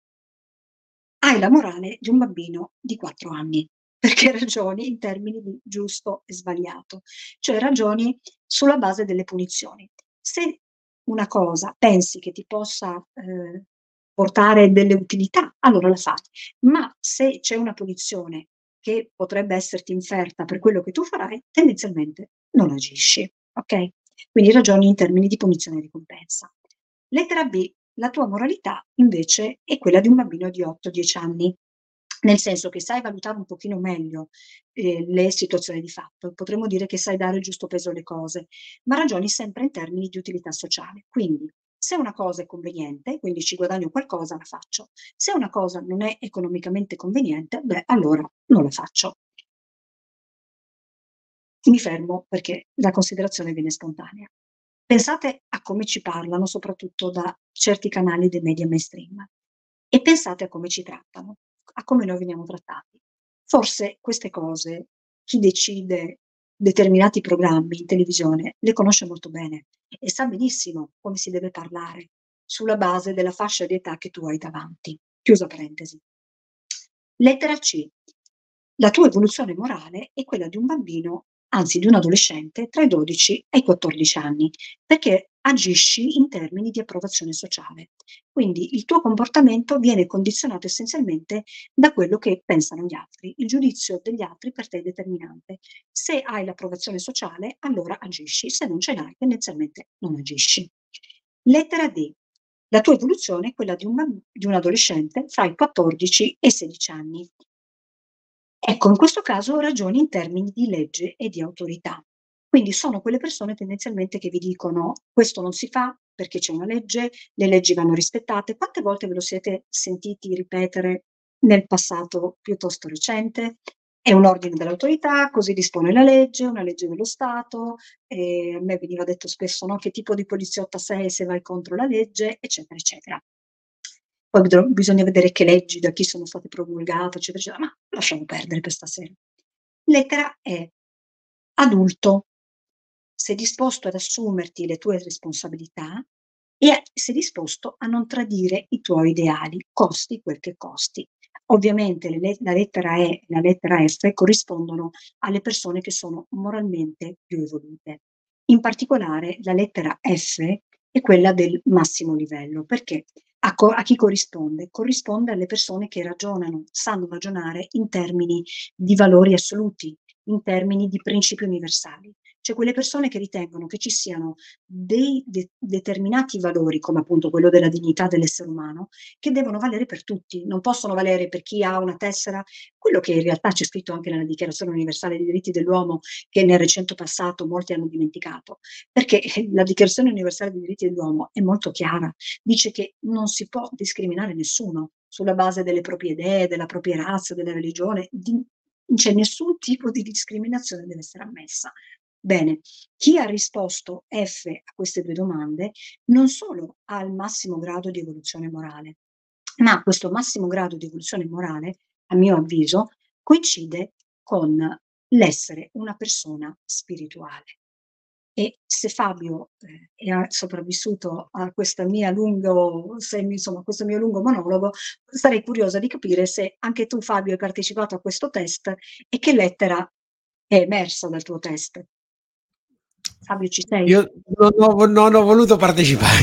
Hai la morale di un bambino di quattro anni, perché ragioni in termini di giusto e sbagliato, cioè ragioni sulla base delle punizioni. Se una cosa pensi che ti possa, ehm, portare delle utilità, allora la fai, ma se c'è una punizione che potrebbe esserti inferta per quello che tu farai, tendenzialmente non agisci, okay? Quindi ragioni in termini di punizione e ricompensa. Lettera B. La tua moralità invece è quella di un bambino di otto dieci anni, nel senso che sai valutare un pochino meglio, ehm, le situazioni di fatto. Potremmo dire che sai dare il giusto peso alle cose, ma ragioni sempre in termini di utilità sociale. Quindi, se una cosa è conveniente, quindi ci guadagno qualcosa, la faccio. Se una cosa non è economicamente conveniente, beh, allora non la faccio. Mi fermo perché la considerazione viene spontanea. Pensate a come ci parlano, soprattutto da certi canali dei media mainstream, e pensate a come ci trattano, a come noi veniamo trattati. Forse queste cose chi decide determinati programmi in televisione le conosce molto bene e sa benissimo come si deve parlare sulla base della fascia di età che tu hai davanti. Chiusa parentesi. Lettera C. La tua evoluzione morale è quella di un bambino, anzi di un adolescente tra i dodici e i quattordici anni, perché agisci in termini di approvazione sociale. Quindi il tuo comportamento viene condizionato essenzialmente da quello che pensano gli altri. Il giudizio degli altri per te è determinante. Se hai l'approvazione sociale, allora agisci, se non ce l'hai, tendenzialmente non agisci. Lettera D. La tua evoluzione è quella di un, bamb- di un adolescente fra i quattordici e i sedici anni. Ecco, in questo caso ragioni in termini di legge e di autorità. Quindi sono quelle persone tendenzialmente che vi dicono: "Questo non si fa perché c'è una legge, le leggi vanno rispettate". Quante volte ve lo siete sentiti ripetere nel passato piuttosto recente? È un ordine dell'autorità, così dispone la legge, una legge dello Stato, ehm, a me veniva detto spesso, no: "Che tipo di poliziotta sei se vai contro la legge", eccetera, eccetera. Poi vedrò bisogna vedere che leggi, da chi sono state promulgate, eccetera, eccetera, ma lasciamo perdere per stasera. Lettera E. Adulto. Sei disposto ad assumerti le tue responsabilità e sei disposto a non tradire i tuoi ideali, costi quel che costi. Ovviamente le le la lettera E e la lettera F corrispondono alle persone che sono moralmente più evolute. In particolare la lettera F è quella del massimo livello, perché a co a chi corrisponde? Corrisponde alle persone che ragionano, sanno ragionare in termini di valori assoluti, in termini di principi universali. Cioè quelle persone che ritengono che ci siano dei de determinati valori, come appunto quello della dignità dell'essere umano, che devono valere per tutti, non possono valere per chi ha una tessera, quello che in realtà c'è scritto anche nella Dichiarazione universale dei diritti dell'uomo, che nel recente passato molti hanno dimenticato, perché eh, la Dichiarazione universale dei diritti dell'uomo è molto chiara, dice che non si può discriminare nessuno sulla base delle proprie idee, della propria razza, della religione, di non c'è nessun tipo di discriminazione deve essere ammessa. Bene, chi ha risposto F a queste due domande non solo ha il massimo grado di evoluzione morale, Ma questo massimo grado di evoluzione morale, a mio avviso, coincide con l'essere una persona spirituale. E se Fabio, ehm, è a sopravvissuto a questa mia lungo semi insomma, questo mio lungo monologo, sarei curiosa di capire se anche tu Fabio hai partecipato a questo test e che lettera è emersa dal tuo test. Fabio, ci sei? Io non ho vo non ho voluto partecipare.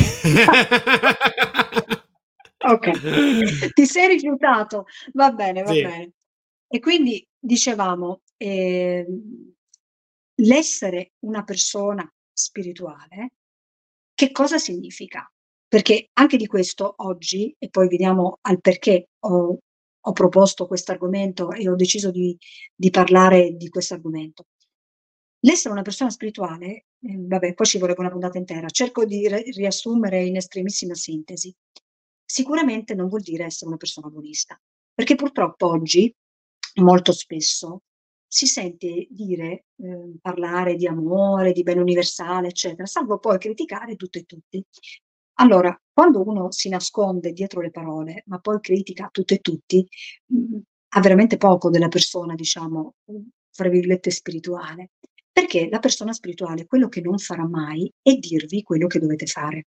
Okay, ti sei rifiutato. Va bene, va Sì. bene. E quindi dicevamo, ehm, l'essere una persona spirituale, che cosa significa? Perché anche di questo oggi, e poi veniamo al perché ho ho proposto quest'argomento e ho deciso di di parlare di questo argomento. L'essere una persona spirituale, ehm, vabbè, poi ci vorrebbe una puntata intera, cerco di re riassumere in estremissima sintesi. Sicuramente non vuol dire essere una persona buonista, perché purtroppo oggi, molto spesso, si sente dire, ehm, parlare di amore, di bene universale, eccetera, salvo poi criticare tutto e tutti. Allora, quando uno si nasconde dietro le parole, ma poi critica tutto e tutti, mhmm, ha veramente poco della persona, diciamo, mhmm, fra virgolette "spirituale". Perché la persona spirituale quello che non farà mai è dirvi quello che dovete fare.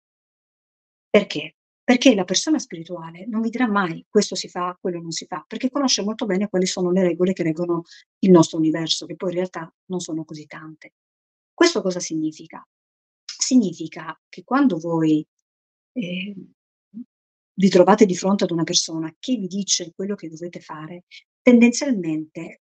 Perché? Perché la persona spirituale non vi dirà mai: "Questo si fa, quello non si fa", perché conosce molto bene quali sono le regole che reggono il nostro universo, che poi in realtà non sono così tante. Questo cosa significa? Significa che quando voi, ehm, vi trovate di fronte ad una persona che vi dice quello che dovete fare, tendenzialmente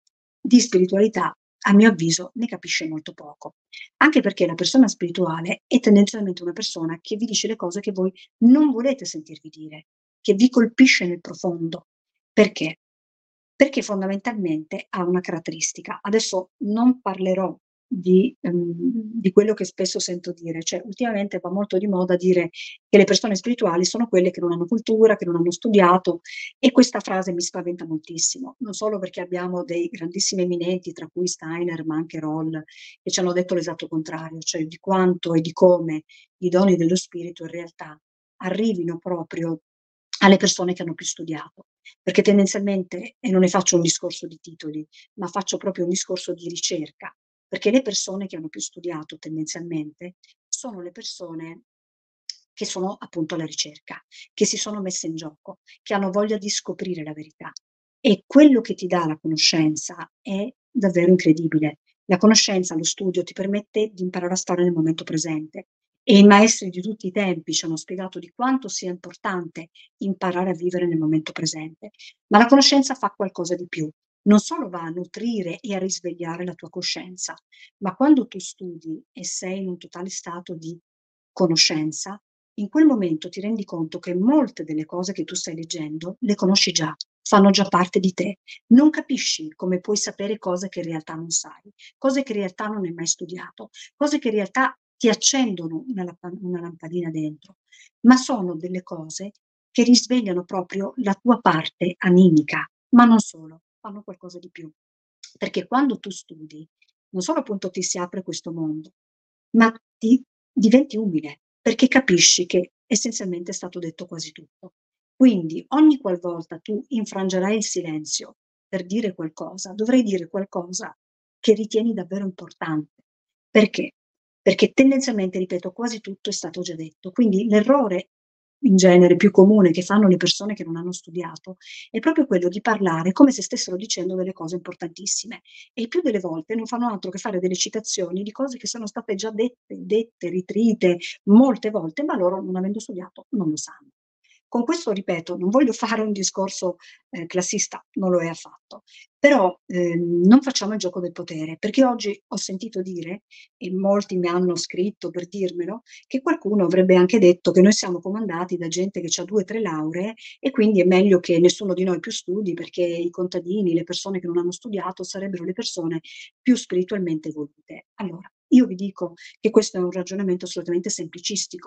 di spiritualità, a mio avviso, ne capisce molto poco. Anche perché la persona spirituale è tendenzialmente una persona che vi dice le cose che voi non volete sentirvi dire, che vi colpisce nel profondo. Perché? Perché fondamentalmente ha una caratteristica. Adesso non parlerò di, ehm, di quello che spesso sento dire, cioè ultimamente va molto di moda dire che le persone spirituali sono quelle che non hanno cultura, che non hanno studiato, e questa frase mi spaventa moltissimo, non solo perché abbiamo dei grandissimi eminenti, tra cui Steiner, ma anche Roll, che ci hanno detto l'esatto contrario, cioè di quanto e di come i doni dello spirito in realtà arrivino proprio alle persone che hanno più studiato. Perché tendenzialmente, e non ne faccio un discorso di titoli, ma faccio proprio un discorso di ricerca, perché le persone che hanno più studiato tendenzialmente sono le persone che sono appunto alla ricerca, che si sono messe in gioco, che hanno voglia di scoprire la verità. E quello che ti dà la conoscenza è davvero incredibile. La conoscenza, lo studio ti permette di imparare a stare nel momento presente e i maestri di tutti i tempi ci hanno spiegato di quanto sia importante imparare a vivere nel momento presente. Ma la conoscenza fa qualcosa di più. Non solo va a nutrire e a risvegliare la tua coscienza, ma quando tu studi e sei in un totale stato di conoscenza, in quel momento ti rendi conto che molte delle cose che tu stai leggendo le conosci già, fanno già parte di te. Non capisci come puoi sapere cose che in realtà non sai, cose che in realtà non hai mai studiato, cose che in realtà ti accendono una lampa una lampadina dentro, ma sono delle cose che risvegliano proprio la tua parte animica, ma non solo, fanno qualcosa di più. Perché quando tu studi, non solo appunto ti si apre questo mondo, ma ti diventi umile, perché capisci che essenzialmente è stato detto quasi tutto. Quindi ogni qualvolta tu infrangerai il silenzio per dire qualcosa, dovrai dire qualcosa che ritieni davvero importante. Perché? Perché tendenzialmente, ripeto, quasi tutto è stato già detto. Quindi l'errore in genere più comune che fanno le persone che non hanno studiato è proprio quello di parlare come se stessero dicendo delle cose importantissime e il più delle volte non fanno altro che fare delle citazioni di cose che sono state già dette, dette, ritrite molte volte, ma loro non avendo studiato non lo sanno. Con questo ripeto, non voglio fare un discorso, ehm, classista, non lo è affatto, però, ehm, non facciamo il gioco del potere, perché oggi ho sentito dire, e molti mi hanno scritto per dirmelo, che qualcuno avrebbe anche detto che noi siamo comandati da gente che c'ha due, tre lauree e quindi è meglio che nessuno di noi più studi perché i contadini, le persone che non hanno studiato sarebbero le persone più spiritualmente evolute. Allora, io vi dico che questo è un ragionamento assolutamente semplicistico,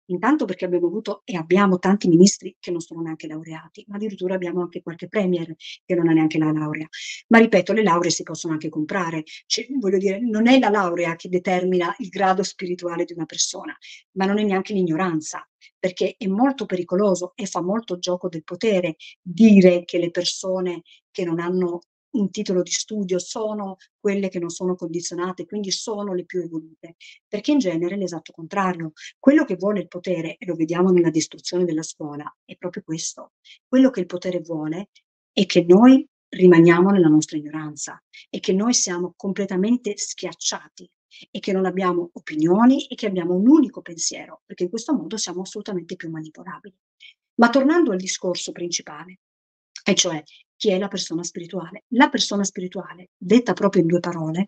Intanto perché abbiamo avuto e abbiamo tanti ministri che non sono neanche laureati, ma addirittura abbiamo anche qualche premier che non ha neanche la laurea. Ma ripeto, le lauree si possono anche comprare, cioè voglio dire, non è la laurea che determina il grado spirituale di una persona, ma non è neanche l'ignoranza, perché è molto pericoloso e fa molto gioco del potere dire che le persone che non hanno un titolo di studio sono quelle che non sono condizionate, quindi sono le più evolute, perché in genere è l'esatto contrario. Quello che vuole il potere, e lo vediamo nella distruzione della scuola, è proprio questo. Quello che il potere vuole è che noi rimaniamo nella nostra ignoranza e che noi siamo completamente schiacciati e che non abbiamo opinioni e che abbiamo un unico pensiero, perché in questo modo siamo assolutamente più manipolabili. Ma tornando al discorso principale, e cioè chi è la persona spirituale? La persona spirituale, detta proprio in due parole,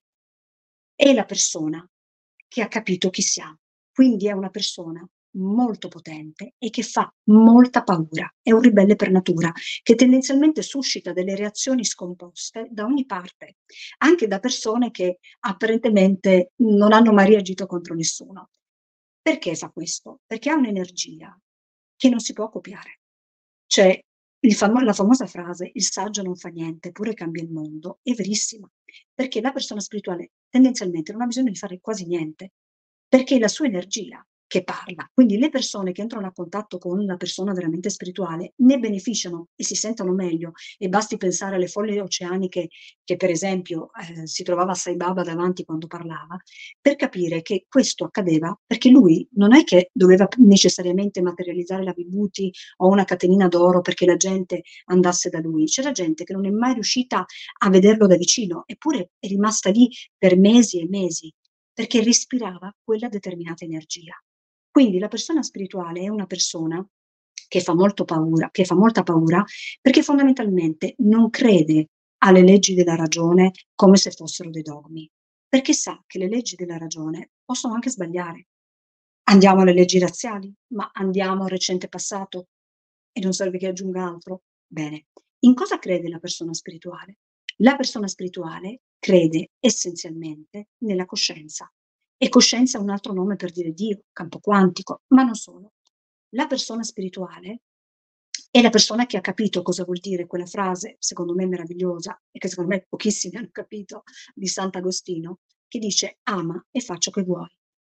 è la persona che ha capito chi siamo. Quindi è una persona molto potente e che fa molta paura. È un ribelle per natura, che tendenzialmente suscita delle reazioni scomposte da ogni parte, anche da persone che apparentemente non hanno mai reagito contro nessuno. Perché fa questo? Perché ha un'energia che non si può copiare. Cioè, il famo la famosa frase: "Il saggio non fa niente, eppure cambia il mondo", è verissima, perché la persona spirituale tendenzialmente non ha bisogno di fare quasi niente, perché è la sua energia che parla. Quindi le persone che entrano a contatto con una persona veramente spirituale ne beneficiano e si sentono meglio, e basti pensare alle folle oceaniche che per esempio, ehm, si trovava Sai Baba davanti quando parlava, per capire che questo accadeva perché lui non è che doveva p necessariamente materializzare la Vibhuti o una catenina d'oro perché la gente andasse da lui. C'era gente che non è mai riuscita a vederlo da vicino, eppure è rimasta lì per mesi e mesi, perché respirava quella determinata energia. Quindi la persona spirituale è una persona che fa molto paura che fa molta paura, perché fondamentalmente non crede alle leggi della ragione come se fossero dei dogmi, perché sa che le leggi della ragione possono anche sbagliare. Andiamo alle leggi razziali, ma andiamo al recente passato e non serve che aggiunga altro? Bene, in cosa crede la persona spirituale? La persona spirituale crede essenzialmente nella coscienza e coscienza è un altro nome per dire Dio, campo quantico, ma non solo. La persona spirituale è la persona che ha capito cosa vuol dire quella frase, secondo me meravigliosa e che secondo me pochissimi hanno capito, di Sant'Agostino, che dice: "Ama e fa ciò che vuoi".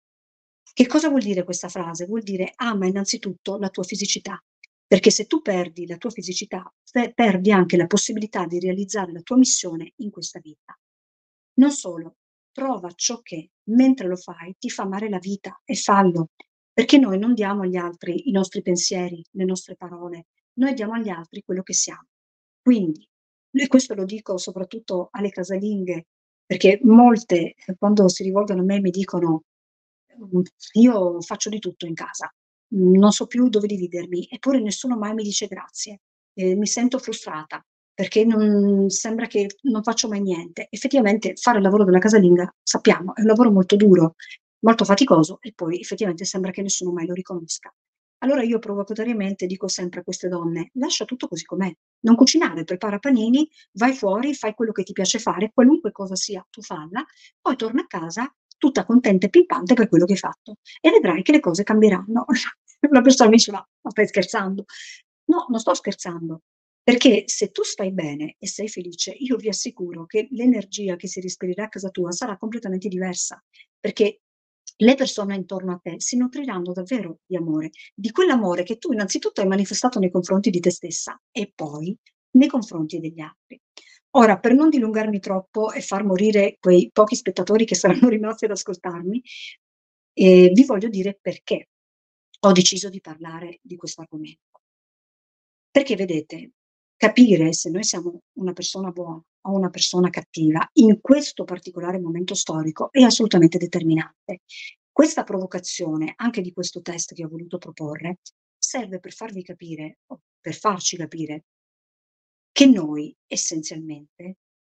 Che cosa vuol dire questa frase? Vuol dire: ama innanzitutto la tua fisicità, perché se tu perdi la tua fisicità, pe perdi anche la possibilità di realizzare la tua missione in questa vita. Non solo, trova ciò che, mentre lo fai, ti fa amare la vita e fallo, perché noi non diamo agli altri i nostri pensieri, le nostre parole, noi diamo agli altri quello che siamo. Quindi, e questo lo dico soprattutto alle casalinghe, perché molte, eh, quando si rivolgono a me mi dicono: Mhmm, io faccio di tutto in casa, mhmm, non so più dove dividermi, eppure nessuno mai mi dice grazie. E mi sento frustrata, perché non sembra che non faccio mai niente. Effettivamente fare il lavoro della casalinga, sappiamo, è un lavoro molto duro, molto faticoso e poi effettivamente sembra che nessuno mai lo riconosca. Allora io provocatoriamente dico sempre a queste donne: "Lascia tutto così com'è, non cucinare, prepara panini, vai fuori, fai quello che ti piace fare, qualunque cosa sia tu falla, poi torna a casa tutta contenta e pimpante per quello che hai fatto e vedrai che le cose cambieranno." Una persona mi dice: "Ma ma stai scherzando?" No, non sto scherzando, perché se tu stai bene e sei felice, io vi assicuro che l'energia che si respirerà a casa tua sarà completamente diversa, perché le persone intorno a te si nutriranno davvero di amore, di quell'amore che tu innanzitutto hai manifestato nei confronti di te stessa e poi nei confronti degli altri. Ora, per non dilungarmi troppo e far morire quei pochi spettatori che saranno rimasti ad ascoltarmi, ehm, vi voglio dire perché ho deciso di parlare di questo argomento. Perché vedete, capire se noi siamo una persona buona o una persona cattiva in questo particolare momento storico è assolutamente determinante. Questa provocazione, anche di questo test che ho voluto proporre, serve per farvi capire o per farci capire che noi essenzialmente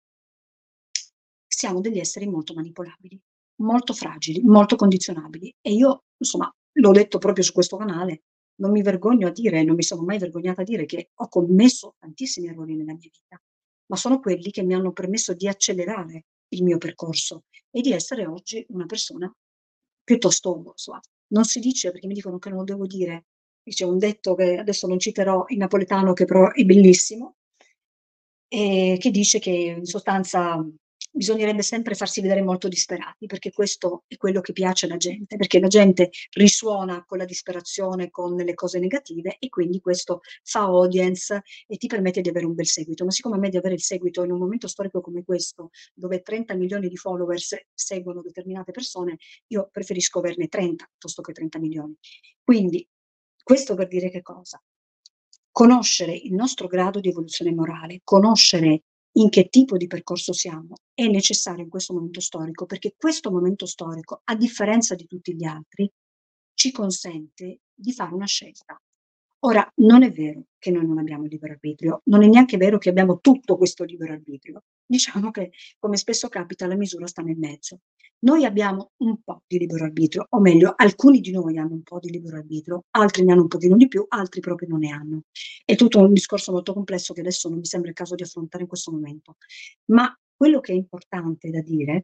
siamo degli esseri molto manipolabili, molto fragili, molto condizionabili e io, insomma, l'ho detto proprio su questo canale, non mi vergogno a dire, non mi sono mai vergognata a dire che ho commesso tantissimi errori nella mia vita, ma sono quelli che mi hanno permesso di accelerare il mio percorso e di essere oggi una persona piuttosto, insomma, Non si dice perché mi dicono che non lo devo dire. C'è un detto che adesso non citerò in napoletano che però è bellissimo ehm, che dice che in sostanza bisognerebbe sempre farsi vedere molto disperati, perché questo è quello che piace alla gente, perché la gente risuona con la disperazione, con le cose negative e quindi questo fa audience e ti permette di avere un bel seguito. Ma siccome a me di avere il seguito in un momento storico come questo, dove trenta milioni di followers seguono determinate persone, io preferisco averne trenta piuttosto che trenta milioni. Quindi questo per dire che cosa? Conoscere il nostro grado di evoluzione morale, conoscere in che tipo di percorso siamo, è necessario in questo momento storico, perché questo momento storico, a differenza di tutti gli altri, ci consente di fare una scelta. Ora, non è vero che noi non abbiamo il libero arbitrio, non è neanche vero che abbiamo tutto questo libero arbitrio. Diciamo che, come spesso capita, la misura sta nel mezzo. Noi abbiamo un po' di libero arbitrio, o meglio, alcuni di noi hanno un po' di libero arbitrio, altri ne hanno un pochino di più, altri proprio non ne hanno. È tutto un discorso molto complesso che adesso non mi sembra il caso di affrontare in questo momento. Ma quello che è importante da dire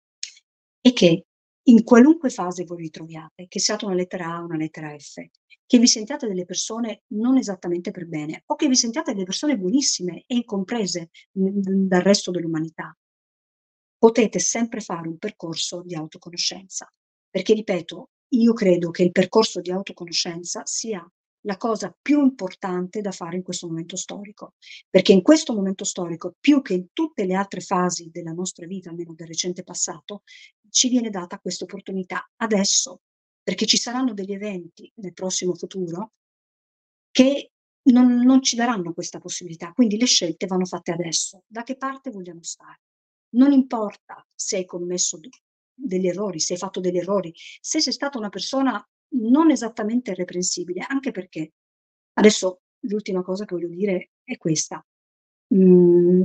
è che in qualunque fase voi vi troviate, che siate una lettera A o una lettera F, che vi sentiate delle persone non esattamente per bene o che vi sentiate delle persone buonissime e incomprese n- dal resto dell'umanità, potete sempre fare un percorso di autoconoscenza. Perché, ripeto, io credo che il percorso di autoconoscenza sia la cosa più importante da fare in questo momento storico, perché in questo momento storico, più che in tutte le altre fasi della nostra vita, almeno del recente passato, ci viene data questa opportunità adesso, perché ci saranno degli eventi nel prossimo futuro che non, non ci daranno questa possibilità, quindi le scelte vanno fatte adesso. Da che parte vogliamo stare? Non importa se hai commesso d- degli errori, se hai fatto degli errori, se sei stata una persona non esattamente irreprensibile, anche perché adesso l'ultima cosa che voglio dire è questa. Mm,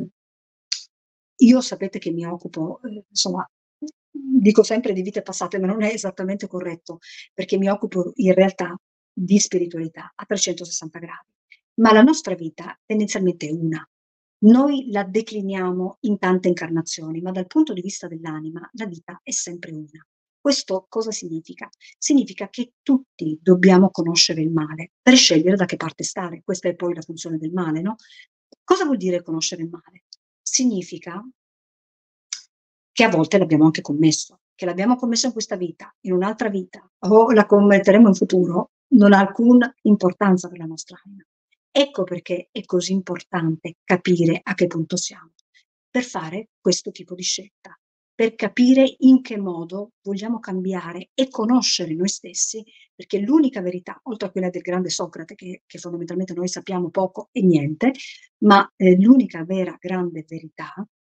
io sapete che mi occupo, eh, insomma, dico sempre di vite passate, ma non è esattamente corretto, perché mi occupo in realtà di spiritualità a trecentosessanta gradi. Ma la nostra vita tendenzialmente è una. Noi la decliniamo in tante incarnazioni, ma dal punto di vista dell'anima la vita è sempre una. Questo cosa significa? Significa che tutti dobbiamo conoscere il male per scegliere da che parte stare. Questa è poi la funzione del male, no? Cosa vuol dire conoscere il male? Significa che a volte l'abbiamo anche commesso, che l'abbiamo commesso in questa vita, in un'altra vita o la commetteremo in futuro, non ha alcuna importanza per la nostra anima. Ecco perché è così importante capire a che punto siamo, per fare questo tipo di scelta, per capire in che modo vogliamo cambiare e conoscere noi stessi, perché l'unica verità, oltre a quella del grande Socrate, che, che fondamentalmente noi sappiamo poco e niente, ma eh, l'unica vera grande verità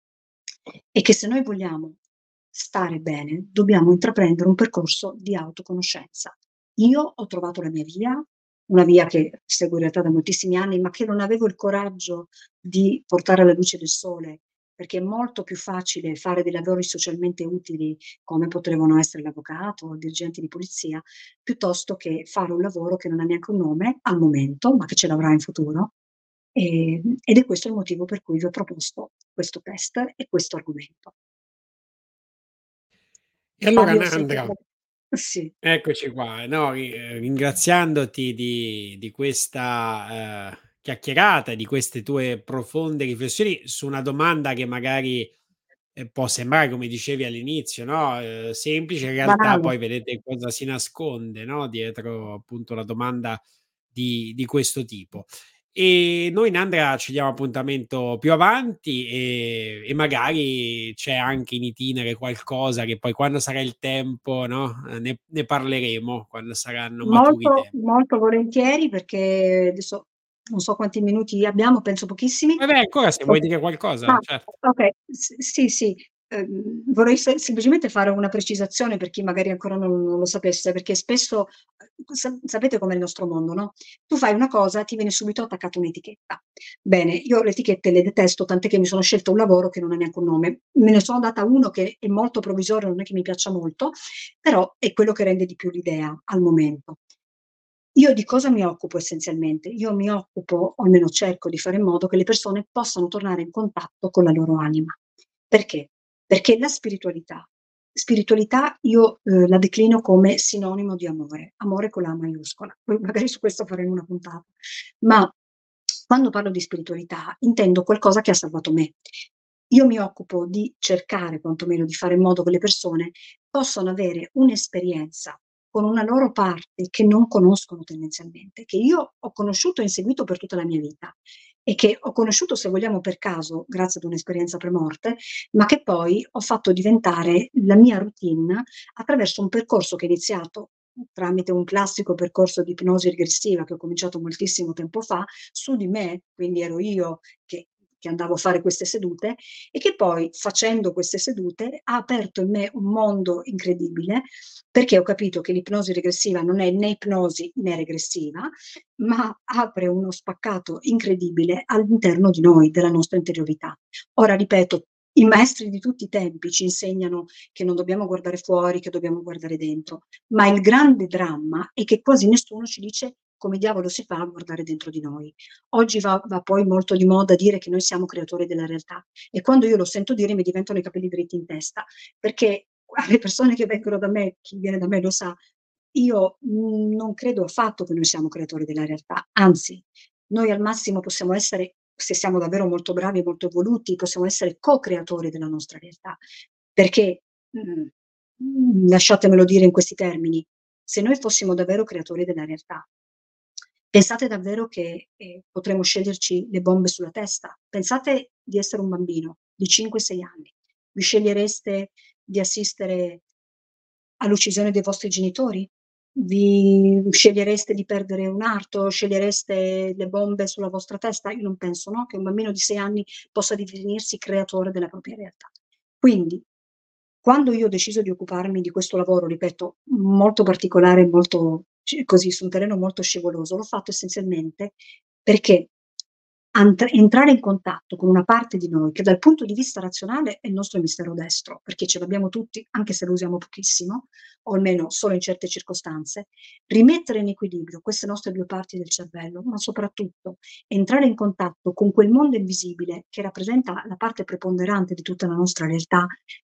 è che se noi vogliamo stare bene, dobbiamo intraprendere un percorso di autoconoscenza. Io ho trovato la mia via, una via che seguo in realtà da moltissimi anni, ma che non avevo il coraggio di portare alla luce del sole, perché è molto più facile fare dei lavori socialmente utili, come potevano essere l'avvocato o il dirigente di polizia, piuttosto che fare un lavoro che non ha neanche un nome al momento, ma che ce l'avrà in futuro. E- ed è questo il motivo per cui vi ho proposto questo test e questo argomento. E allora Fabio, sei Nandra, per... Sì, eccoci qua, no, ri- eh, ringraziandoti di, di questa eh, chiacchierata, di queste tue profonde riflessioni su una domanda che magari eh, può sembrare, come dicevi all'inizio, no? Eh, semplice, in realtà banale. poi vedete cosa si nasconde, no? Dietro appunto la domanda di, di questo tipo. E noi in Andrea ci diamo appuntamento più avanti e, e magari c'è anche in itinere qualcosa che poi quando sarà il tempo, no? Eh, Ne, ne parleremo, quando saranno maturi i Molto, tempi. molto volentieri perché adesso non so quanti minuti abbiamo, penso pochissimi. Vabbè, ancora se vuoi Ok. dire qualcosa, Ah, certo. ok, S- sì, sì. Ehm, vorrei se- semplicemente fare una precisazione per chi magari ancora non, non lo sapesse, perché spesso eh, sa- sapete com'è il nostro mondo, no? Tu fai una cosa, ti viene subito attaccata un'etichetta. Bene, io le etichette le detesto, tant'è che mi sono scelto un lavoro che non ha neanche un nome. Me ne sono data uno che è molto provvisorio, non è che mi piaccia molto, però è quello che rende di più l'idea al momento. Io di cosa mi occupo essenzialmente? Io mi occupo, o almeno cerco di fare in modo che le persone possano tornare in contatto con la loro anima. Perché? Perché la spiritualità Spiritualità io, uhm, la declino come sinonimo di amore, amore con la A maiuscola. Poi magari su questo faremo una puntata. Ma quando parlo di spiritualità intendo qualcosa che ha salvato me. Io mi occupo di cercare quantomeno di fare in modo che le persone possano avere un'esperienza con una loro parte che non conoscono tendenzialmente, che io ho conosciuto e inseguito per tutta la mia vita e che ho conosciuto, se vogliamo, per caso, grazie ad un'esperienza pre-morte, ma che poi ho fatto diventare la mia routine attraverso un percorso che è iniziato tramite un classico percorso di ipnosi regressiva che ho cominciato moltissimo tempo fa, su di me, quindi ero io che che andavo a fare queste sedute e che poi facendo queste sedute ha aperto in me un mondo incredibile, perché ho capito che l'ipnosi regressiva non è né ipnosi né regressiva, ma apre uno spaccato incredibile all'interno di noi, della nostra interiorità. Ora ripeto, i maestri di tutti i tempi ci insegnano che non dobbiamo guardare fuori, che dobbiamo guardare dentro, ma il grande dramma è che quasi nessuno ci dice come diavolo si fa a guardare dentro di noi. Oggi va va poi molto di moda dire che noi siamo creatori della realtà e quando io lo sento dire mi diventano i capelli dritti in testa, perché alle persone che vengono da me, chi viene da me lo sa, io, mhmm, non credo affatto che noi siamo creatori della realtà, anzi, noi al massimo possiamo essere, se siamo davvero molto bravi e molto evoluti, possiamo essere co-creatori della nostra realtà. Perché, mhmm, mhmm, lasciatemelo dire in questi termini, se noi fossimo davvero creatori della realtà, pensate davvero che, ehm, potremmo sceglierci le bombe sulla testa? Pensate di essere un bambino di cinque, sei anni. Vi scegliereste di assistere all'uccisione dei vostri genitori? Vi scegliereste di perdere un arto? Scegliereste le bombe sulla vostra testa? Io non penso, no, che un bambino di sei anni possa definirsi creatore della propria realtà. Quindi, quando io ho deciso di occuparmi di questo lavoro, ripeto, molto particolare, molto sci così su un terreno molto scivoloso, l'ho fatto essenzialmente perché ant entrare in contatto con una parte di noi che dal punto di vista razionale è il nostro emisfero destro, perché ce l'abbiamo tutti, anche se lo usiamo pochissimo, o almeno solo in certe circostanze, rimettere in equilibrio queste nostre due parti del cervello, ma soprattutto entrare in contatto con quel mondo invisibile che rappresenta la parte preponderante di tutta la nostra realtà,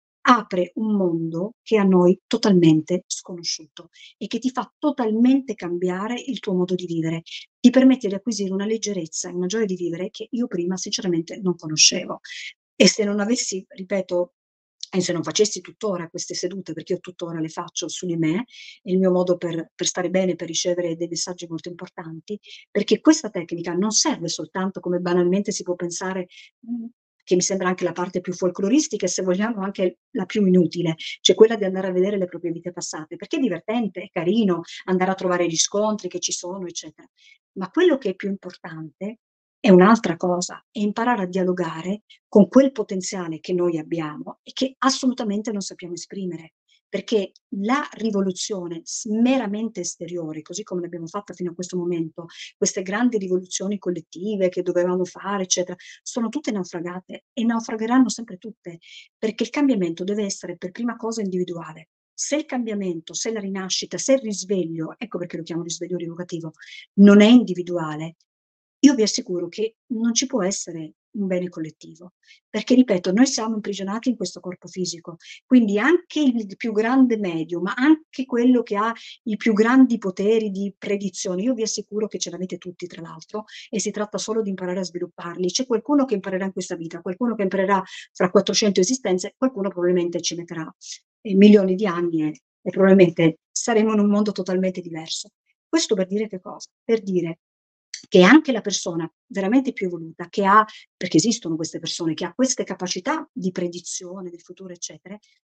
apre un mondo che è a noi totalmente sconosciuto e che ti fa totalmente cambiare il tuo modo di vivere. Ti permette di acquisire una leggerezza e una gioia di vivere che io prima sinceramente non conoscevo. E se non avessi, ripeto, e se non facessi tuttora queste sedute, perché io tuttora le faccio su di me, è il mio modo per per stare bene, per ricevere dei messaggi molto importanti, perché questa tecnica non serve soltanto, come banalmente si può pensare, mhmm, che mi sembra anche la parte più folcloristica e se vogliamo anche la più inutile, cioè quella di andare a vedere le proprie vite passate, perché è divertente, è carino andare a trovare gli scontri che ci sono, eccetera. Ma quello che è più importante è un'altra cosa, è imparare a dialogare con quel potenziale che noi abbiamo e che assolutamente non sappiamo esprimere. Perché la rivoluzione s meramente esteriore, così come l'abbiamo fatta fino a questo momento, queste grandi rivoluzioni collettive che dovevamo fare, eccetera, sono tutte naufragate e naufragheranno sempre tutte, perché il cambiamento deve essere per prima cosa individuale. Se il cambiamento, se la rinascita, se il risveglio, ecco perché lo chiamo risveglio rievocativo, non è individuale, io vi assicuro che non ci può essere un bene collettivo, perché ripeto, noi siamo imprigionati in questo corpo fisico, quindi anche il più grande medium, ma anche quello che ha i più grandi poteri di predizione, io vi assicuro che ce l'avete tutti tra l'altro e si tratta solo di imparare a svilupparli. C'è qualcuno che imparerà in questa vita, qualcuno che imparerà fra quattrocento esistenze, qualcuno probabilmente ci metterà, ehm, milioni di anni e e probabilmente saremo in un mondo totalmente diverso. Questo per dire che cosa? Per dire che anche la persona veramente più evoluta, che ha perché esistono queste persone, che ha queste capacità di predizione del futuro, eccetera,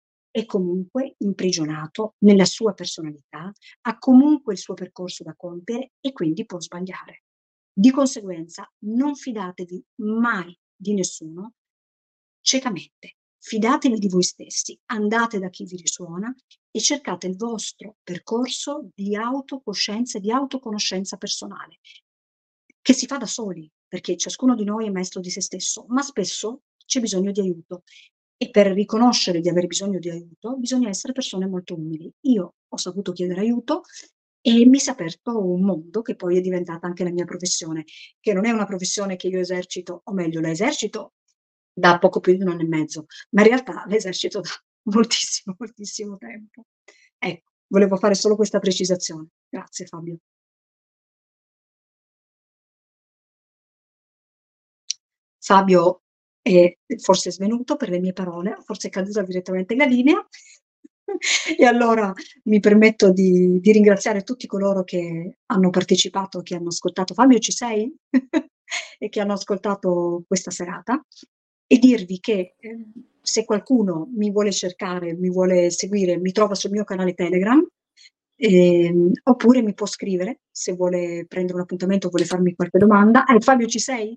è comunque imprigionato nella sua personalità, ha comunque il suo percorso da compiere e quindi può sbagliare. Di conseguenza non fidatevi mai di nessuno ciecamente. Fidatevi di voi stessi, andate da chi vi risuona e cercate il vostro percorso di autocoscienza e di autoconoscenza personale, che si fa da soli, perché ciascuno di noi è maestro di se stesso, ma spesso c'è bisogno di aiuto e per riconoscere di avere bisogno di aiuto bisogna essere persone molto umili. Io ho saputo chiedere aiuto e mi si è aperto un mondo che poi è diventata anche la mia professione, che non è una professione che io esercito, o meglio la esercito da poco più di un anno e mezzo, ma in realtà l'esercito da Moltissimo, moltissimo tempo. Ecco, volevo fare solo questa precisazione. Grazie Fabio. Fabio è forse svenuto per le mie parole, forse è caduta direttamente la linea. E allora mi permetto di di ringraziare tutti coloro che hanno partecipato, che hanno ascoltato. Fabio, ci sei? E che hanno ascoltato questa serata e dirvi che, ehm, se qualcuno mi vuole cercare, mi vuole seguire, mi trova sul mio canale Telegram, ehm, oppure mi può scrivere se vuole prendere un appuntamento, vuole farmi qualche domanda. Eh, Fabio, ci sei?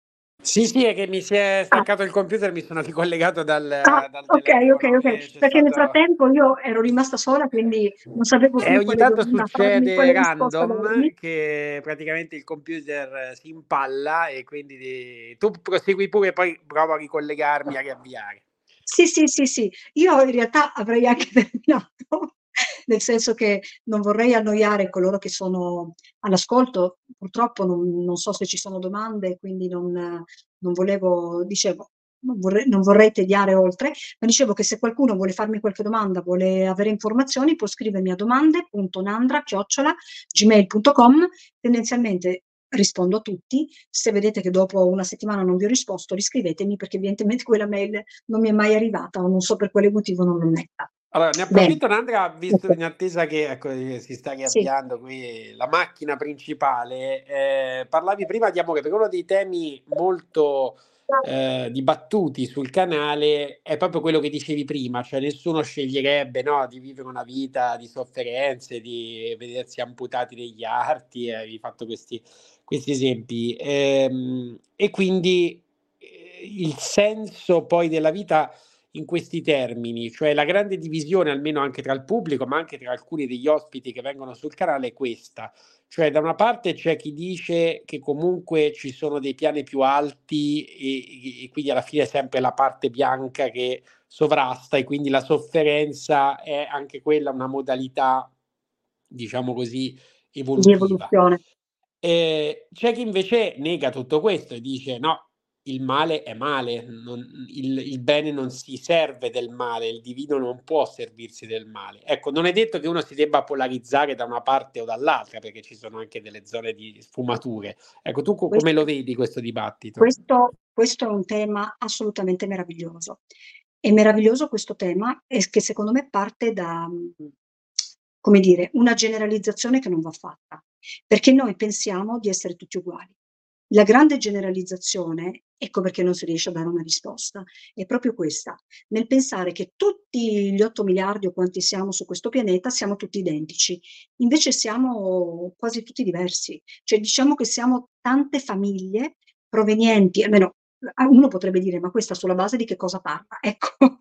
Sì, sì, è che mi si è Ah. staccato il computer, mi sono ricollegato dal Ah, dal okay, okay, telefono okay. e c'è Perché nel stato frattempo io ero rimasta sola, quindi non sapevo e più ogni quale tanto domanda farmi, succede quale risposta darmi. random che praticamente il computer si impalla e quindi ti tu prosegui pure, poi provo a ricollegarmi, a riavviare. Sì, sì, sì, sì. Io in realtà avrei anche terminato, nel senso che non vorrei annoiare coloro che sono all'ascolto. Purtroppo non non so se ci sono domande, quindi non non volevo dicevo, non vorre non vorrei tediare oltre, ma dicevo che se qualcuno vuole farmi qualche domanda, vuole avere informazioni, può scrivermi a domande punto nandra chiocciola gmail punto com. Tendenzialmente rispondo a tutti. Se vedete che dopo una settimana non vi ho risposto, riscrivetemi perché evidentemente quella mail non mi è mai arrivata o non so per quale motivo non l'ho letta. Allora, ne Bene. approfitto Nandra, visto Okay. in attesa che, ecco, ehm, si sta Sì. riavviando qui la macchina principale, ehm, parlavi prima di amore, perché uno dei temi molto, ehm, dibattuti sul canale è proprio quello che dicevi prima, cioè nessuno sceglierebbe, no, di vivere una vita di sofferenze, di vedersi amputati degli arti, e avevi fatto questi questi esempi. Ehm, e quindi, ehm, il senso poi della vita in questi termini, cioè la grande divisione, almeno anche tra il pubblico, ma anche tra alcuni degli ospiti che vengono sul canale, è questa. Cioè, da una parte c'è chi dice che comunque ci sono dei piani più alti e, e- e quindi alla fine è sempre la parte bianca che sovrasta e quindi la sofferenza è anche quella una modalità, diciamo così, Di evolutiva. evoluzione. Ehm, c'è chi invece nega tutto questo e dice: "No, il male è male, non il il bene non si serve del male, il divino non può servirsi del male." Ecco, non è detto che uno si debba polarizzare da una parte o dall'altra, perché ci sono anche delle zone di sfumature. Ecco, tu co come lo Questo vedi questo dibattito? Questo questo è un tema assolutamente meraviglioso. È meraviglioso questo tema e s che secondo me parte da, mhmm, come dire, una generalizzazione che non va fatta, perché noi pensiamo di essere tutti uguali. La grande generalizzazione, ecco perché non si riesce a dare una risposta, è proprio questa, nel pensare che tutti gli otto miliardi o quanti siamo su questo pianeta siamo tutti identici. Invece siamo quasi tutti diversi. Cioè diciamo che siamo tante famiglie provenienti almeno a uno potrebbe dire: "Ma questa sulla base di che cosa parla?" Ecco,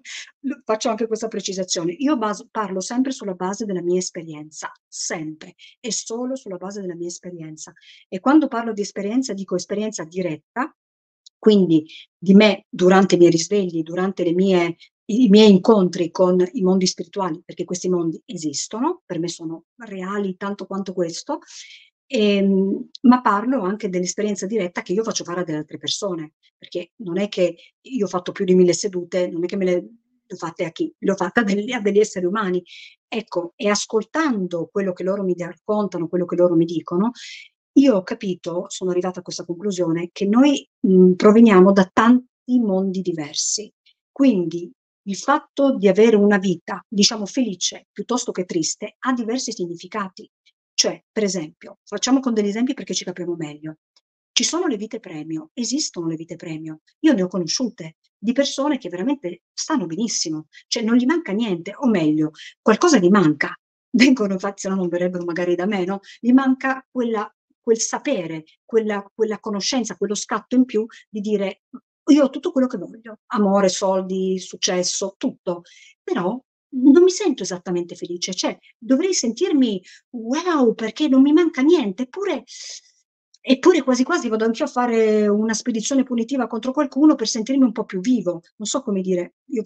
l faccio anche questa precisazione. Io bas parlo sempre sulla base della mia esperienza, sempre, e solo sulla base della mia esperienza. E quando parlo di esperienza, dico esperienza diretta, quindi di me durante i miei risvegli, durante le mie i miei incontri con i mondi spirituali, perché questi mondi esistono, per me sono reali tanto quanto questo, ehm, ma parlo anche dell'esperienza diretta che io faccio fare a delle altre persone, perché non è che io ho fatto più di mille sedute, non è che me le le ho fatte a chi? Le ho fatte a degli a degli esseri umani. Ecco, e ascoltando quello che loro mi d raccontano, quello che loro mi dicono, io ho capito, sono arrivata a questa conclusione, che noi, mhmm, proveniamo da tanti mondi diversi. Quindi il fatto di avere una vita, diciamo felice piuttosto che triste, ha diversi significati. Cioè, per esempio, facciamo con degli esempi perché ci capiamo meglio. Ci sono le vite premio, esistono le vite premio. Io ne ho conosciute di persone che veramente stanno benissimo, cioè non gli manca niente, o meglio, qualcosa gli manca. Vengono infatti se no non verrebbero magari da me, no, gli manca quella quel sapere, quella quella conoscenza, quello scatto in più di dire: "Mh, io ho tutto quello che voglio, amore, soldi, successo, tutto, però non mi sento esattamente felice, cioè dovrei sentirmi wow, perché non mi manca niente, eppure eppure quasi quasi vado anch'io a fare una spedizione punitiva contro qualcuno per sentirmi un po' più vivo." Non so come dire, io faccio sempre esempi attinenti alla realtà perché così ci capiamo. Bene,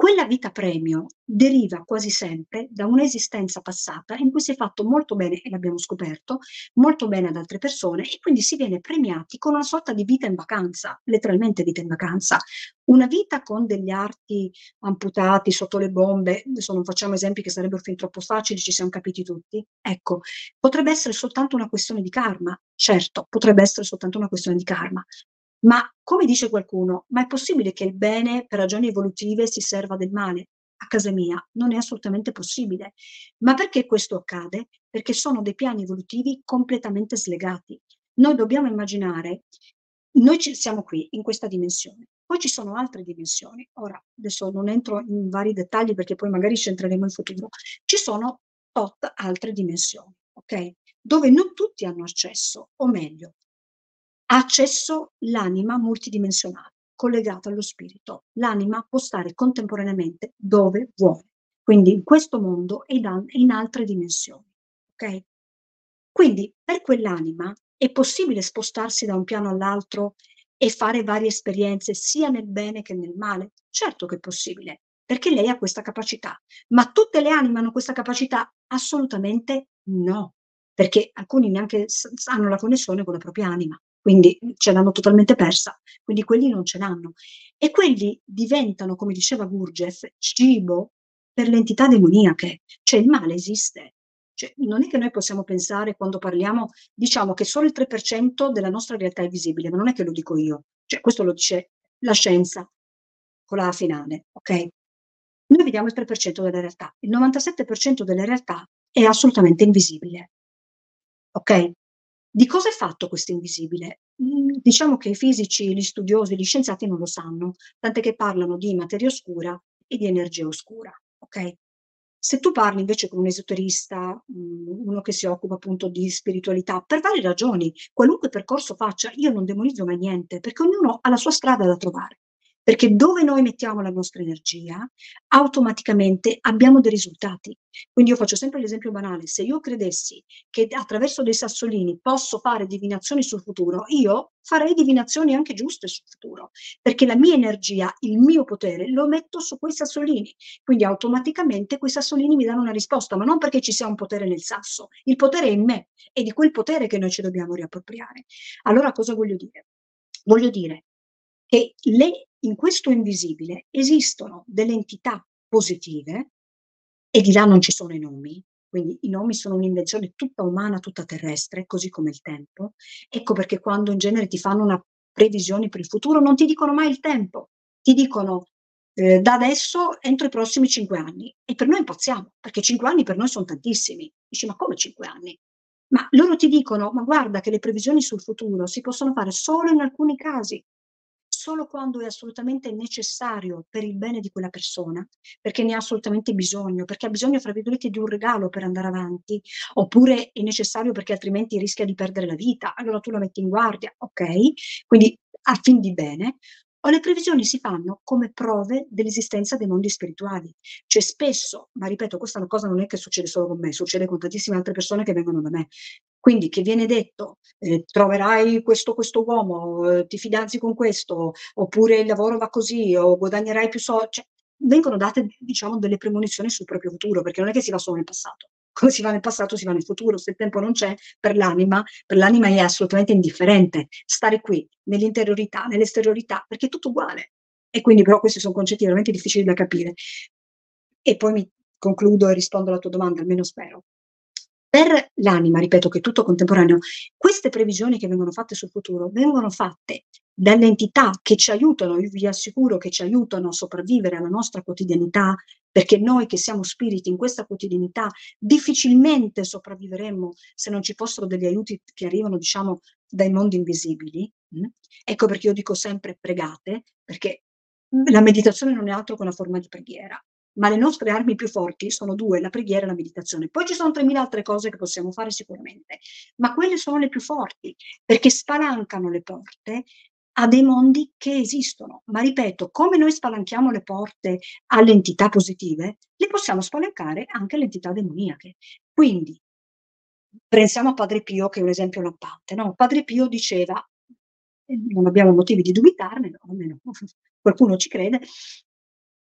quella vita premio deriva quasi sempre da un'esistenza passata in cui si è fatto molto bene, e l'abbiamo scoperto, molto bene ad altre persone e quindi si viene premiati con una sorta di vita in vacanza, letteralmente vita in vacanza. Una vita con degli arti amputati sotto le bombe, adesso non facciamo esempi che sarebbero fin troppo facili, ci siam capiti tutti. Ecco, potrebbe essere soltanto una questione di karma. Certo, potrebbe essere soltanto una questione di karma. Ma come dice qualcuno, ma è possibile che il bene per ragioni evolutive si serva del male? A casa mia non è assolutamente possibile. Ma perché questo accade? Perché sono dei piani evolutivi completamente slegati. Noi dobbiamo immaginare, noi ci siamo qui in questa dimensione, poi ci sono altre dimensioni. Ora, adesso non entro in vari dettagli perché poi magari ci entreremo in futuro. Ci sono tot altre dimensioni, okay, dove non tutti hanno accesso, o meglio, ha accesso l'anima multidimensionale, collegata allo spirito. L'anima può stare contemporaneamente dove vuole, quindi in questo mondo ed an e in altre dimensioni, okay? Quindi per quell'anima è possibile spostarsi da un piano all'altro e fare varie esperienze sia nel bene che nel male? Certo che è possibile, perché lei ha questa capacità. Ma tutte le anime hanno questa capacità? Assolutamente no, perché alcuni neanche s s hanno la connessione con la propria anima, quindi, mhmm, ce l'hanno totalmente persa, quindi quelli non ce l'hanno. E quelli diventano, come diceva Gurdjieff, cibo per le entità demoniache, cioè il male esiste. Cioè, non è che noi possiamo pensare quando parliamo diciamo che solo il tre per cento della nostra realtà è visibile, ma non è che lo dico io, cioè questo lo dice la scienza con la A finale, okay? Noi vediamo il tre per cento della realtà, il novantasette per cento della realtà è assolutamente invisibile, okay? Di cosa è fatto questo invisibile? Mhmm, diciamo che i fisici, gli studiosi, gli scienziati non lo sanno, tant'è che parlano di materia oscura e di energia oscura, okay? Se tu parli invece con un esoterista, mhmm, uno che si occupa appunto di spiritualità, per varie ragioni, qualunque percorso faccia, io non demonizzo mai niente, perché ognuno ha la sua strada da trovare. Perché dove noi mettiamo la nostra energia, automaticamente abbiamo dei risultati. Quindi io faccio sempre l'esempio banale: se io credessi che d attraverso dei sassolini posso fare divinazioni sul futuro, io farei divinazioni anche giuste sul futuro, perché la mia energia, il mio potere lo metto su quei sassolini. Quindi automaticamente quei sassolini mi danno una risposta, ma non perché ci sia un potere nel sasso, il potere è in me, è di quel potere che noi ci dobbiamo riappropriare. Allora cosa voglio dire? Voglio dire che le in questo invisibile esistono delle entità positive e di là non ci sono i nomi, quindi i nomi sono un'invenzione tutta umana, tutta terrestre, così come il tempo. Ecco perché quando in genere ti fanno una previsione per il futuro non ti dicono mai il tempo, ti dicono, ehm, da adesso entro i prossimi cinque anni e per noi impazziamo, perché cinque anni per noi son tantissimi. Dici: "Ma come cinque anni?" Ma loro ti dicono: "Ma guarda che le previsioni sul futuro si possono fare solo in alcuni casi, solo quando è assolutamente necessario per il bene di quella persona, perché ne ha assolutamente bisogno, perché ha bisogno, fra virgolette, di un regalo per andare avanti, oppure è necessario perché altrimenti rischia di perdere la vita, allora tu la metti in guardia, okay, quindi a fin di bene, o le previsioni si fanno come prove dell'esistenza dei mondi spirituali. Cioè spesso, ma ripeto questa è una cosa non è che succede solo con me, succede con tantissime altre persone che vengono da me. Quindi che viene detto, ehm, troverai questo questo uomo, ehm, ti fidanzi con questo, oppure il lavoro va così, o guadagnerai più so cioè vengono date diciamo delle premonizioni sul proprio futuro, perché non è che si va solo nel passato. Come si va nel passato si va nel futuro, se il tempo non c'è per l'anima per l'anima è assolutamente indifferente stare qui, nell'interiorità, nell'esteriorità, perché è tutto uguale. E quindi però questi son concetti veramente difficili da capire. E poi mi concludo e rispondo alla tua domanda, almeno spero. Per l'anima, ripeto che è tutto contemporaneo, queste previsioni che vengono fatte sul futuro vengono fatte dalle entità che ci aiutano, io vi assicuro che ci aiutano a sopravvivere alla nostra quotidianità, perché noi che siamo spiriti in questa quotidianità difficilmente sopravviveremmo se non ci fossero degli aiuti che arrivano, diciamo, dai mondi invisibili, mh. Ecco perché io dico sempre pregate, perché, mhmm, la meditazione non è altro che una forma di preghiera. Ma le nostre armi più forti sono due, la preghiera e la meditazione. Poi ci sono tremila altre cose che possiamo fare sicuramente, ma quelle sono le più forti, perché spalancano le porte a dei mondi che esistono. Ma ripeto, come noi spalanchiamo le porte alle entità positive, le possiamo spalancare anche alle entità demoniache. Quindi, pensiamo a Padre Pio che è un esempio lampante, no, Padre Pio diceva, e non abbiamo motivi di dubitarne, o almeno qualcuno ci crede,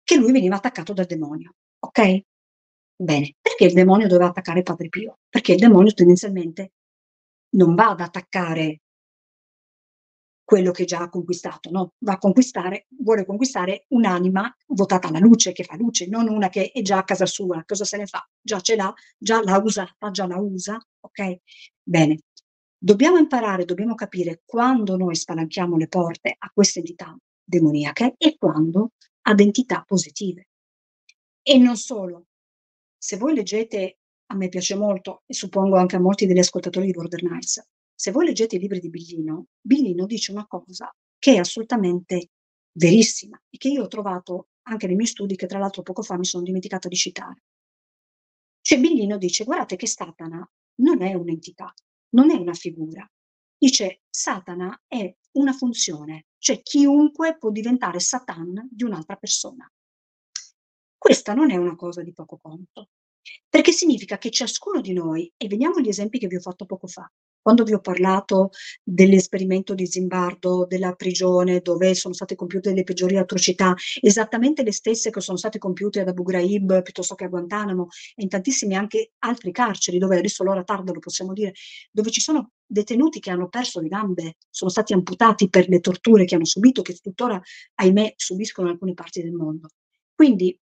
che lui veniva attaccato dal demonio, okay? Bene, perché il demonio doveva attaccare Padre Pio? Perché il demonio tendenzialmente non va ad attaccare quello che già ha conquistato, no, va a conquistare vuole conquistare un'anima votata alla luce, che fa luce, non una che è già a casa sua. Cosa se ne fa? Già ce l'ha, già l'ha usata, già la usa, okay? Bene, dobbiamo imparare, dobbiamo capire quando noi spalanchiamo le porte a queste entità demoniache e quando ad entità positive. E non solo. Se voi leggete a me piace molto e suppongo anche a molti degli ascoltatori di Border Knights, se voi leggete i libri di Billino, Billino dice una cosa che è assolutamente verissima e che io ho trovato anche nei miei studi, che tra l'altro poco fa mi sono dimenticata di citare. Cioè Billino dice: "Guardate che Satana non è un'entità, non è una figura." Dice: "Satana è una funzione, cioè chiunque può diventare Satan di un'altra persona." Questa non è una cosa di poco conto, perché significa che ciascuno di noi e veniamo agli esempi che vi ho fatto poco fa, quando vi ho parlato dell'esperimento di Zimbardo, della prigione dove sono state compiute le peggiori atrocità, esattamente le stesse che sono state compiute ad Abu Ghraib, piuttosto che a Guantanamo e in tantissimi anche altri carceri, dove adesso l'ora tarda lo possiamo dire, dove ci sono detenuti che hanno perso le gambe, sono stati amputati per le torture che hanno subito, che tuttora, ahimè, subiscono in alcune parti del mondo. Quindi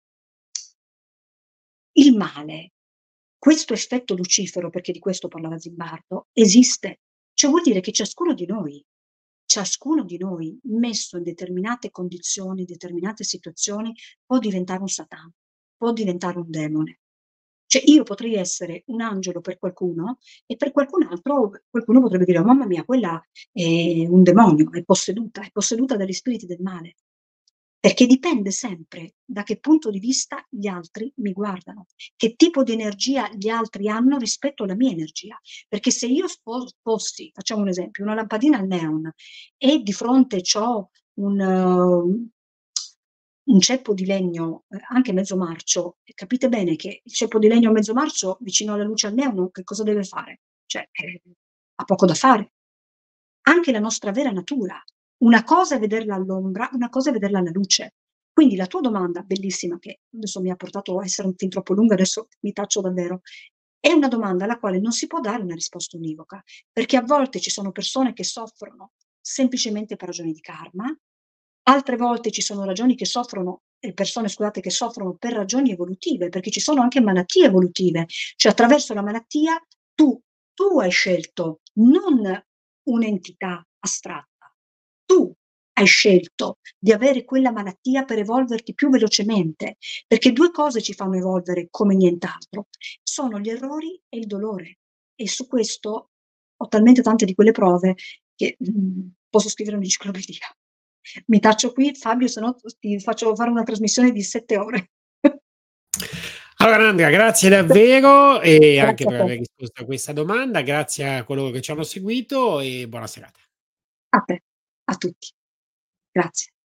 il male, questo effetto lucifero, perché di questo parlava Zimbardo, esiste. Cioè vuol dire che ciascuno di noi ciascuno di noi, messo in determinate condizioni, determinate situazioni, può diventare un Satana, può diventare un demone. Cioè io potrei essere un angelo per qualcuno e per qualcun altro qualcuno potrebbe dire: "Oh mamma mia, quella è un demonio, è posseduta, è posseduta dagli spiriti del male." Perché dipende sempre da che punto di vista gli altri mi guardano, che tipo di energia gli altri hanno rispetto alla mia energia. Perché se io spo fossi, facciamo un esempio, una lampadina al neon e di fronte c'ho un uhm, un ceppo di legno, ehm, anche mezzo marcio, e capite bene che il ceppo di legno mezzo marcio vicino alla luce al neon che cosa deve fare? Cioè, eh, ha poco da fare. Anche la nostra vera natura. Una cosa è vederla all'ombra, una cosa è vederla alla luce. Quindi la tua domanda, bellissima, che adesso mi ha portato a essere un fin troppo lunga, adesso mi taccio davvero, è una domanda alla quale non si può dare una risposta univoca, perché a volte ci sono persone che soffrono semplicemente per ragioni di karma, altre volte ci sono ragioni che soffrono ehm, persone scusate, che soffrono per ragioni evolutive, perché ci sono anche malattie evolutive, cioè attraverso la malattia tu tu hai scelto, non un'entità astratta. Tu hai scelto di avere quella malattia per evolverti più velocemente, perché due cose ci fanno evolvere come nient'altro: sono gli errori e il dolore. E su questo ho talmente tante di quelle prove che, mhmm, posso scrivere un'enciclopedia. Mi taccio qui Fabio, se no t ti faccio fare una trasmissione di sette ore. Allora Andrea, grazie davvero e anche Grazie a per te. aver risposto a questa domanda. Grazie a coloro che ci hanno seguito e buona serata. A te, a tutti. Grazie.